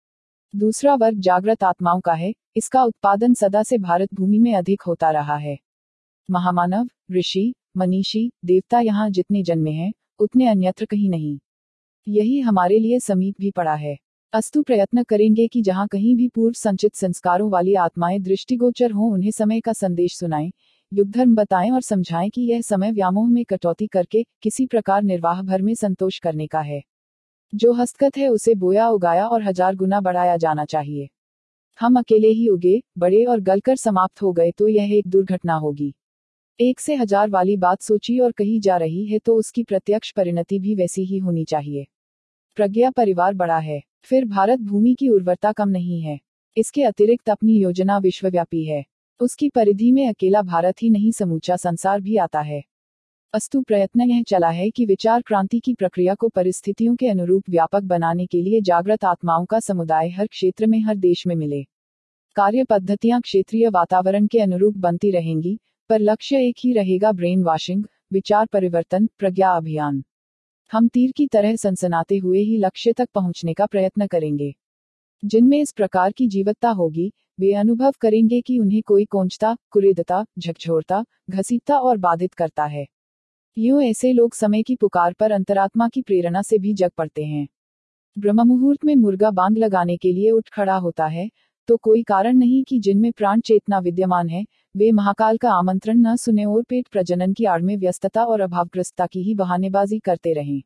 S1: दूसरा वर्ग जागृत आत्माओं का है। इसका उत्पादन सदा से भारत भूमि में अधिक होता रहा है। महामानव, ऋषि, मनीषी, देवता यहाँ जितने जन्मे हैं उतने अन्यत्र कहीं नहीं। यही हमारे लिए समीप भी पड़ा है। अस्तु प्रयत्न करेंगे कि जहाँ कहीं भी पूर्व संचित संस्कारों वाली आत्माएं दृष्टिगोचर हों उन्हें समय का संदेश सुनाएं, युग धर्म बताएं और समझाएं कि यह समय व्यामोह में कटौती करके किसी प्रकार निर्वाह भर में संतोष करने का है। जो हस्तगत है उसे बोया उगाया और 1000 गुना बढ़ाया जाना चाहिए। हम अकेले ही उगे, बड़े और गलकर समाप्त हो गए तो यह एक दुर्घटना होगी। 1 से 1000 वाली बात सोची और कही जा रही है तो उसकी प्रत्यक्ष परिणति भी वैसी ही होनी चाहिए। प्रज्ञा परिवार बड़ा है, फिर भारत भूमि की उर्वरता कम नहीं है। इसके अतिरिक्त अपनी योजना विश्वव्यापी है। उसकी परिधि में अकेला भारत ही नहीं समूचा संसार भी आता है। अस्तु प्रयत्न यह चला है कि विचार क्रांति की प्रक्रिया को परिस्थितियों के अनुरूप व्यापक बनाने के लिए जागृत आत्माओं का समुदाय हर क्षेत्र में हर देश में मिले। कार्य पद्धतियां क्षेत्रीय वातावरण के अनुरूप बनती रहेंगी, पर लक्ष्य एक ही रहेगा, ब्रेन वॉशिंग, विचार परिवर्तन, प्रज्ञा अभियान। हम तीर की तरह सनसनाते हुए ही लक्ष्य तक पहुंचने का प्रयत्न करेंगे। जिनमें इस प्रकार की जीवत्ता होगी, वे अनुभव करेंगे कि उन्हें कोई कोंचता, कुरेदता, झकझोरता, घसीटता और बाधित करता है। यूं ऐसे लोग समय की पुकार पर अंतरात्मा की प्रेरणा से भी जग पड़ते हैं। ब्रह्म मुहूर्त में मुर्गा बांग लगाने के लिए उठ खड़ा होता है, तो कोई कारण नहीं कि जिनमें प्राण चेतना विद्यमान है वे महाकाल का आमंत्रण न सुने और पेट प्रजनन की आड़ में व्यस्तता और अभावग्रस्तता की ही बहानेबाजी करते रहें।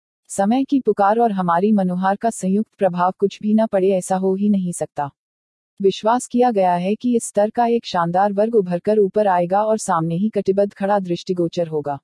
S1: समय की पुकार और हमारी मनोहार का संयुक्त प्रभाव कुछ भी न पड़े ऐसा हो ही नहीं सकता। विश्वास किया गया है कि इस स्तर का एक शानदार वर्ग उभरकर ऊपर आएगा और सामने ही कटिबद्ध खड़ा दृष्टिगोचर होगा।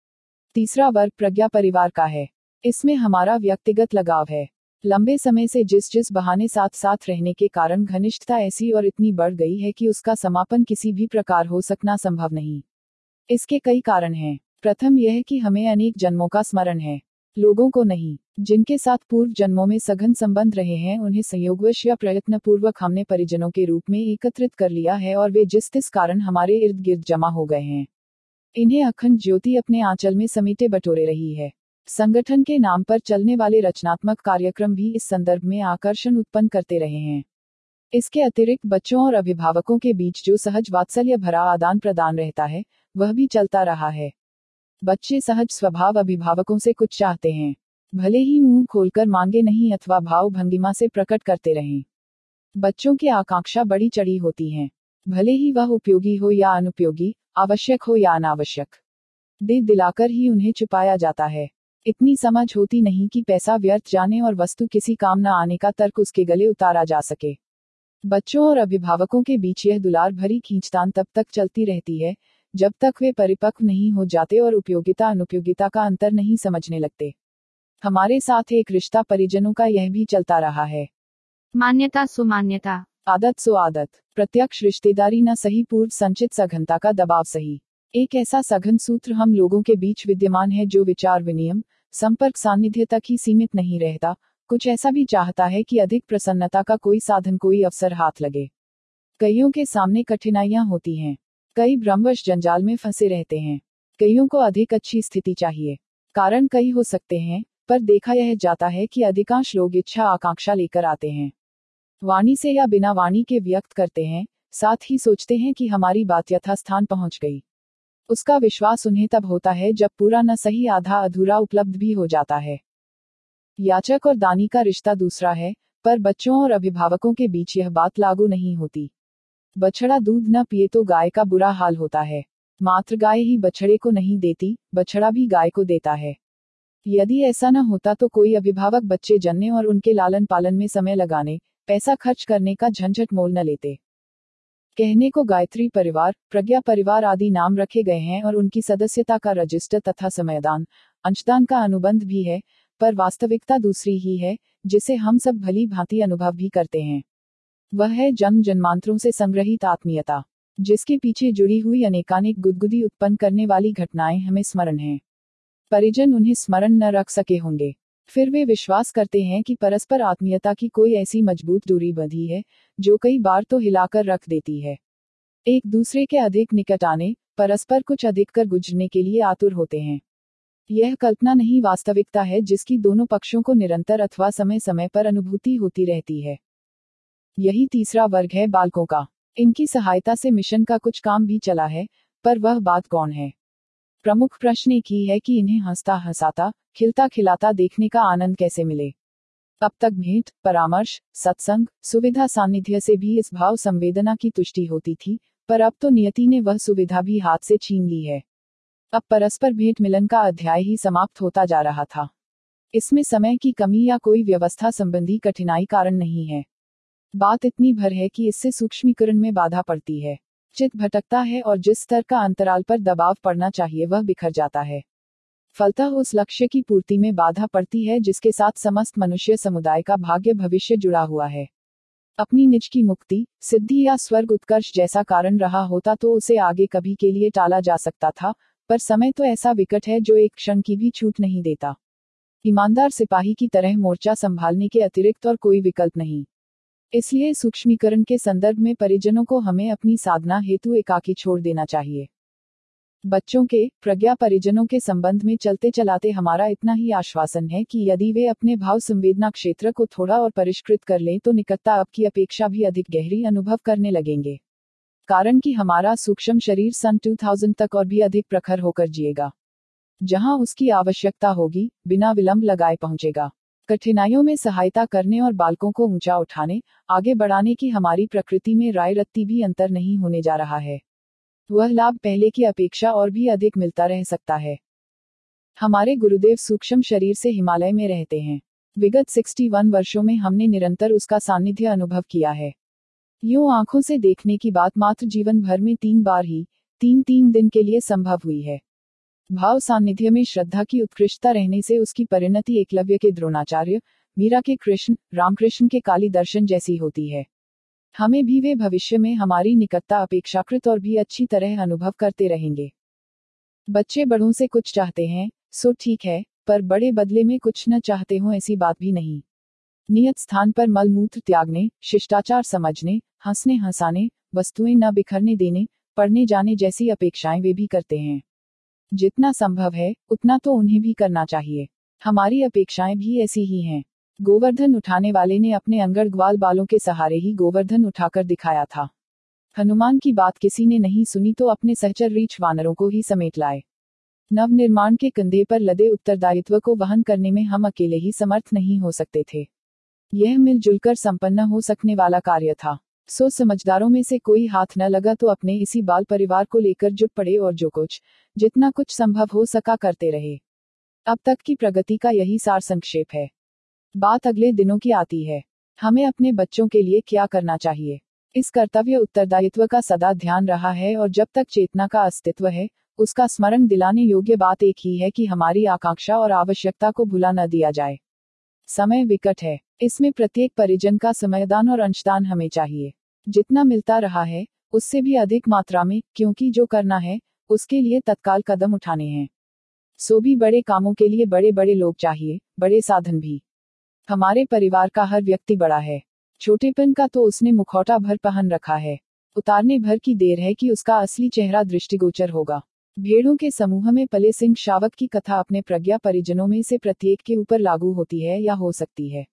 S1: तीसरा वर्ग प्रज्ञा परिवार का है। इसमें हमारा व्यक्तिगत लगाव है। लंबे समय से जिस बहाने साथ साथ रहने के कारण घनिष्ठता ऐसी और इतनी बढ़ गई है कि उसका समापन किसी भी प्रकार हो सकना संभव नहीं। इसके कई कारण हैं। प्रथम यह कि हमें अनेक जन्मों का स्मरण है। लोगों को नहीं, जिनके साथ पूर्व जन्मों में सघन संबंध रहे हैं उन्हें संयोगवश या प्रयत्न पूर्वक हमने परिजनों के रूप में एकत्रित कर लिया है और वे जिस कारण हमारे इर्द गिर्द जमा हो गए हैं। इन्हें अखंड ज्योति अपने आंचल में समेटे बटोरे रही है। संगठन के नाम पर चलने वाले रचनात्मक कार्यक्रम भी इस संदर्भ में आकर्षण उत्पन्न करते रहे हैं। इसके अतिरिक्त बच्चों और अभिभावकों के बीच जो सहज वात्सल्य भरा आदान प्रदान रहता है वह भी चलता रहा है। बच्चे सहज स्वभाव अभिभावकों से कुछ चाहते हैं, भले ही मुंह खोलकर मांगे नहीं अथवा भाव भंगिमा से प्रकट करते रहें। बच्चों की आकांक्षा बड़ी चढ़ी होती है, भले ही वह उपयोगी हो या अनुपयोगी, आवश्यक हो या अनावश्यक, दे दिलाकर ही उन्हें छुपाया जाता है। इतनी समझ होती नहीं कि पैसा व्यर्थ जाने और वस्तु किसी काम न आने का तर्क उसके गले उतारा जा सके। बच्चों और अभिभावकों के बीच यह दुलार भरी खींचतान तब तक चलती रहती है जब तक वे परिपक्व नहीं हो जाते और उपयोगिता अनुपयोगिता का अंतर नहीं समझने लगते। हमारे साथ एक रिश्ता परिजनों का यह भी चलता रहा है।
S2: मान्यता सुमान्यता,
S1: आदत सो आदत, प्रत्यक्ष रिश्तेदारी न सही, पूर्व संचित सघनता का दबाव सही। एक ऐसा सघन सूत्र हम लोगों के बीच विद्यमान है जो विचार विनिमय, संपर्क सानिध्य तक ही सीमित नहीं रहता, कुछ ऐसा भी चाहता है कि अधिक प्रसन्नता का कोई साधन, कोई अवसर हाथ लगे। कईयों के सामने कठिनाइयां होती हैं, कई भ्रमवश जंजाल में फंसे रहते हैं, कईयों को अधिक अच्छी स्थिति चाहिए। कारण कई हो सकते हैं, पर देखा यह जाता है कि अधिकांश लोग इच्छा आकांक्षा लेकर आते हैं, वाणी से या बिना वाणी के व्यक्त करते हैं, साथ ही सोचते हैं कि हमारी बात यथास्थान पहुंच गई। उसका विश्वास उन्हें तब होता है जब पूरा न सही आधा अधूरा उपलब्ध भी हो जाता है। याचक और दानी का रिश्ता दूसरा है, पर बच्चों और अभिभावकों के बीच यह बात लागू नहीं होती। बछड़ा दूध न पिए तो गाय का बुरा हाल होता है। मात्र गाय ही बछड़े को नहीं देती, बछड़ा भी गाय को देता है। यदि ऐसा न होता तो कोई अभिभावक बच्चे जनने और उनके लालन पालन में समय लगाने, पैसा खर्च करने का झंझट मोल न लेते। कहने को गायत्री परिवार, प्रज्ञा परिवार आदि नाम रखे गए हैं और उनकी सदस्यता का रजिस्टर तथा समयदान, अंशदान का अनुबंध भी है, पर वास्तविकता दूसरी ही है, जिसे हम सब भली भांति अनुभव भी करते हैं। वह है जन्म जन्मांतरों से संग्रहित आत्मीयता, जिसके पीछे जुड़ी हुई अनेकानेक गुदगुदी उत्पन्न करने वाली घटनाएं हमें स्मरण हैं। परिजन उन्हें स्मरण न रख सके होंगे, फिर वे विश्वास करते हैं कि परस्पर आत्मीयता की कोई ऐसी मजबूत डोरी बंधी है, जो कई बार तो हिलाकर रख देती है। एक दूसरे के अधिक निकट आने, परस्पर कुछ अधिक कर गुजरने के लिए आतुर होते हैं। यह कल्पना नहीं वास्तविकता है, जिसकी दोनों पक्षों को निरंतर अथवा समय समय पर अनुभूति होती रहती है। यही तीसरा वर्ग है बालकों का। इनकी सहायता से मिशन का कुछ काम भी चला है, पर वह बात कौन है? प्रमुख प्रश्न एक ही है कि इन्हें हंसता हंसाता, खिलता खिलाता देखने का आनंद कैसे मिले। अब तक भेंट, परामर्श, सत्संग, सुविधा सानिध्य से भी इस भाव संवेदना की तुष्टि होती थी, पर अब तो नियति ने वह सुविधा भी हाथ से छीन ली है। अब परस्पर भेंट मिलन का अध्याय ही समाप्त होता जा रहा था। इसमें समय की कमी या कोई व्यवस्था संबंधी कठिनाई कारण नहीं है। बात इतनी भर है कि इससे सूक्ष्मीकरण में बाधा पड़ती है, चित्त भटकता है और जिस स्तर का अंतराल पर दबाव पड़ना चाहिए वह बिखर जाता है। फलतः उस लक्ष्य की पूर्ति में बाधा पड़ती है जिसके साथ समस्त मनुष्य समुदाय का भाग्य भविष्य जुड़ा हुआ है। अपनी निज की मुक्ति, सिद्धि या स्वर्ग उत्कर्ष जैसा कारण रहा होता तो उसे आगे कभी के लिए टाला जा सकता था, पर समय तो ऐसा विकट है जो एक क्षण की भी छूट नहीं देता। ईमानदार सिपाही की तरह मोर्चा संभालने के अतिरिक्त और कोई विकल्प नहीं। इसलिए सूक्ष्मीकरण के संदर्भ में परिजनों को हमें अपनी साधना हेतु एकाकी छोड़ देना चाहिए। बच्चों के, प्रज्ञा परिजनों के संबंध में चलते चलाते हमारा इतना ही आश्वासन है कि यदि वे अपने भाव संवेदना क्षेत्र को थोड़ा और परिष्कृत कर लें तो निकटता अब की अपेक्षा भी अधिक गहरी अनुभव करने लगेंगे। कारण कि हमारा सूक्ष्म शरीर सन 2000 तक और भी अधिक प्रखर होकर जिएगा। जहां उसकी आवश्यकता होगी, बिना विलंब लगाए पहुंचेगा। कठिनाइयों में सहायता करने और बालकों को ऊंचा उठाने, आगे बढ़ाने की हमारी प्रकृति में राय रत्ती भी अंतर नहीं होने जा रहा है। वह लाभ पहले की अपेक्षा और भी अधिक मिलता रह सकता है। हमारे गुरुदेव सूक्ष्म शरीर से हिमालय में रहते हैं। विगत 61 वर्षों में हमने निरंतर उसका सानिध्य अनुभव किया है। यूं आंखों से देखने की बात मात्र जीवन भर में 3 बार ही, 3 दिन के लिए संभव हुई है। भाव सानिध्य में श्रद्धा की उत्कृष्टता रहने से उसकी परिणति एकलव्य के द्रोणाचार्य, मीरा के कृष्ण, रामकृष्ण के काली दर्शन जैसी होती है। हमें भी वे भविष्य में हमारी निकटता अपेक्षाकृत और भी अच्छी तरह अनुभव करते रहेंगे। बच्चे बड़ों से कुछ चाहते हैं, सो ठीक है, पर बड़े बदले में कुछ न चाहते हों ऐसी बात भी नहीं। नियत स्थान पर मलमूत्र त्यागने, शिष्टाचार समझने, हंसने हंसाने, वस्तुएं न बिखरने देने, पढ़ने जाने जैसी अपेक्षाएं वे भी करते हैं। जितना संभव है, उतना तो उन्हें भी करना चाहिए। हमारी अपेक्षाएं भी ऐसी ही हैं। गोवर्धन उठाने वाले ने अपने अंगड़ ग्वाल बालों के सहारे ही गोवर्धन उठाकर दिखाया था। हनुमान की बात किसी ने नहीं सुनी तो अपने सहचर रीछ वानरों को ही समेट लाए। नव निर्माण के कंधे पर लदे उत्तरदायित्व को वहन करने में हम अकेले ही समर्थ नहीं हो सकते थे। यह मिलजुल कर संपन्न हो सकने वाला कार्य था। सो समझदारों में से कोई हाथ न लगा तो अपने इसी बाल परिवार को लेकर जुट पड़े और जो कुछ, जितना कुछ संभव हो सका करते रहे। अब तक की प्रगति का यही सार संक्षेप है। बात अगले दिनों की आती है। हमें अपने बच्चों के लिए क्या करना चाहिए? इस कर्तव्य उत्तरदायित्व का सदा ध्यान रहा है और जब तक चेतना का अस्तित्व है, उसका स्मरण दिलाने योग्य बात एक ही है कि हमारी आकांक्षा और आवश्यकता को भुला न दिया जाए। समय विकट है, इसमें प्रत्येक परिजन का समयदान और अंशदान हमें चाहिए। जितना मिलता रहा है, उससे भी अधिक मात्रा में, क्योंकि जो करना है, उसके लिए तत्काल कदम उठाने हैं। सो भी बड़े कामों के लिए बड़े बड़े लोग चाहिए, बड़े साधन भी। हमारे परिवार का हर व्यक्ति बड़ा है। छोटेपन का तो उसने मुखौटा भर पहन रखा है। उतारने भर की देर है कि उसका असली चेहरा दृष्टिगोचर होगा। भेड़ों के समूह में पले सिंह शावक की कथा अपने प्रज्ञा परिजनों में से प्रत्येक के ऊपर लागू होती है या हो सकती है।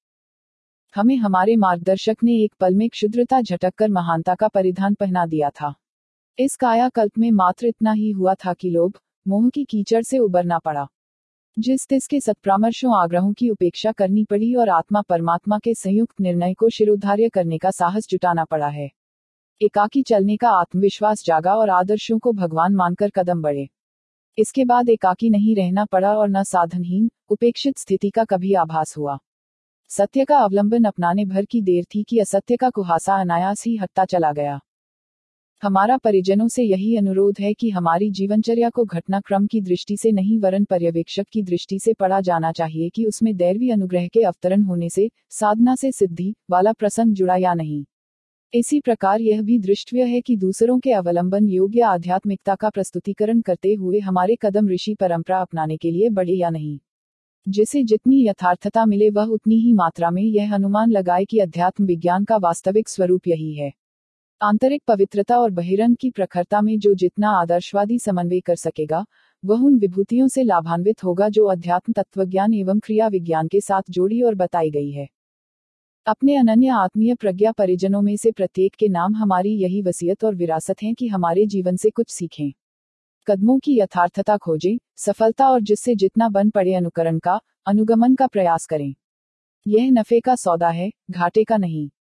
S1: हमें हमारे मार्गदर्शक ने एक पल में क्षुद्रता झटक कर महानता का परिधान पहना दिया था। इस कायाकल्प में मात्र इतना ही हुआ था कि लोभ मोह की कीचड़ से उबरना पड़ा, जिस तिस के सत्परामर्शों आग्रहों की उपेक्षा करनी पड़ी और आत्मा परमात्मा के संयुक्त निर्णय को शिरोधार्य करने का साहस जुटाना पड़ा है। एकाकी चलने का आत्मविश्वास जागा और आदर्शों को भगवान मानकर कदम बढ़े। इसके बाद एकाकी नहीं रहना पड़ा और न साधनहीन उपेक्षित स्थिति का कभी आभास हुआ। सत्य का अवलंबन अपनाने भर की देर थी कि असत्य का कुहासा अनायास ही हटता चला गया। हमारा परिजनों से यही अनुरोध है कि हमारी जीवनचर्या को घटनाक्रम की दृष्टि से नहीं वरन पर्यवेक्षक की दृष्टि से पढ़ा जाना चाहिए कि उसमें दैवी अनुग्रह के अवतरण होने से साधना से सिद्धि वाला प्रसंग जुड़ा या नहीं। इसी प्रकार यह भी दृष्टव्य है कि दूसरों के अवलंबन योग्य आध्यात्मिकता का प्रस्तुतिकरण करते हुए हमारे कदम ऋषि परंपरा अपनाने के लिए बढ़े या नहीं। जिसे जितनी यथार्थता मिले वह उतनी ही मात्रा में यह अनुमान लगाए कि अध्यात्म विज्ञान का वास्तविक स्वरूप यही है। आंतरिक पवित्रता और बहिरंग की प्रखरता में जो जितना आदर्शवादी समन्वय कर सकेगा वह उन विभूतियों से लाभान्वित होगा जो अध्यात्म तत्वज्ञान एवं क्रिया विज्ञान के साथ जोड़ी और बताई गई है। अपने अनन्य आत्मीय प्रज्ञा परिजनों में से प्रत्येक के नाम हमारी यही वसीयत और विरासत है कि हमारे जीवन से कुछ सीखें, कदमों की यथार्थता खोजें, सफलता और जिससे जितना बन पड़े अनुकरण का अनुगमन का प्रयास करें। यह नफे का सौदा है, घाटे का नहीं।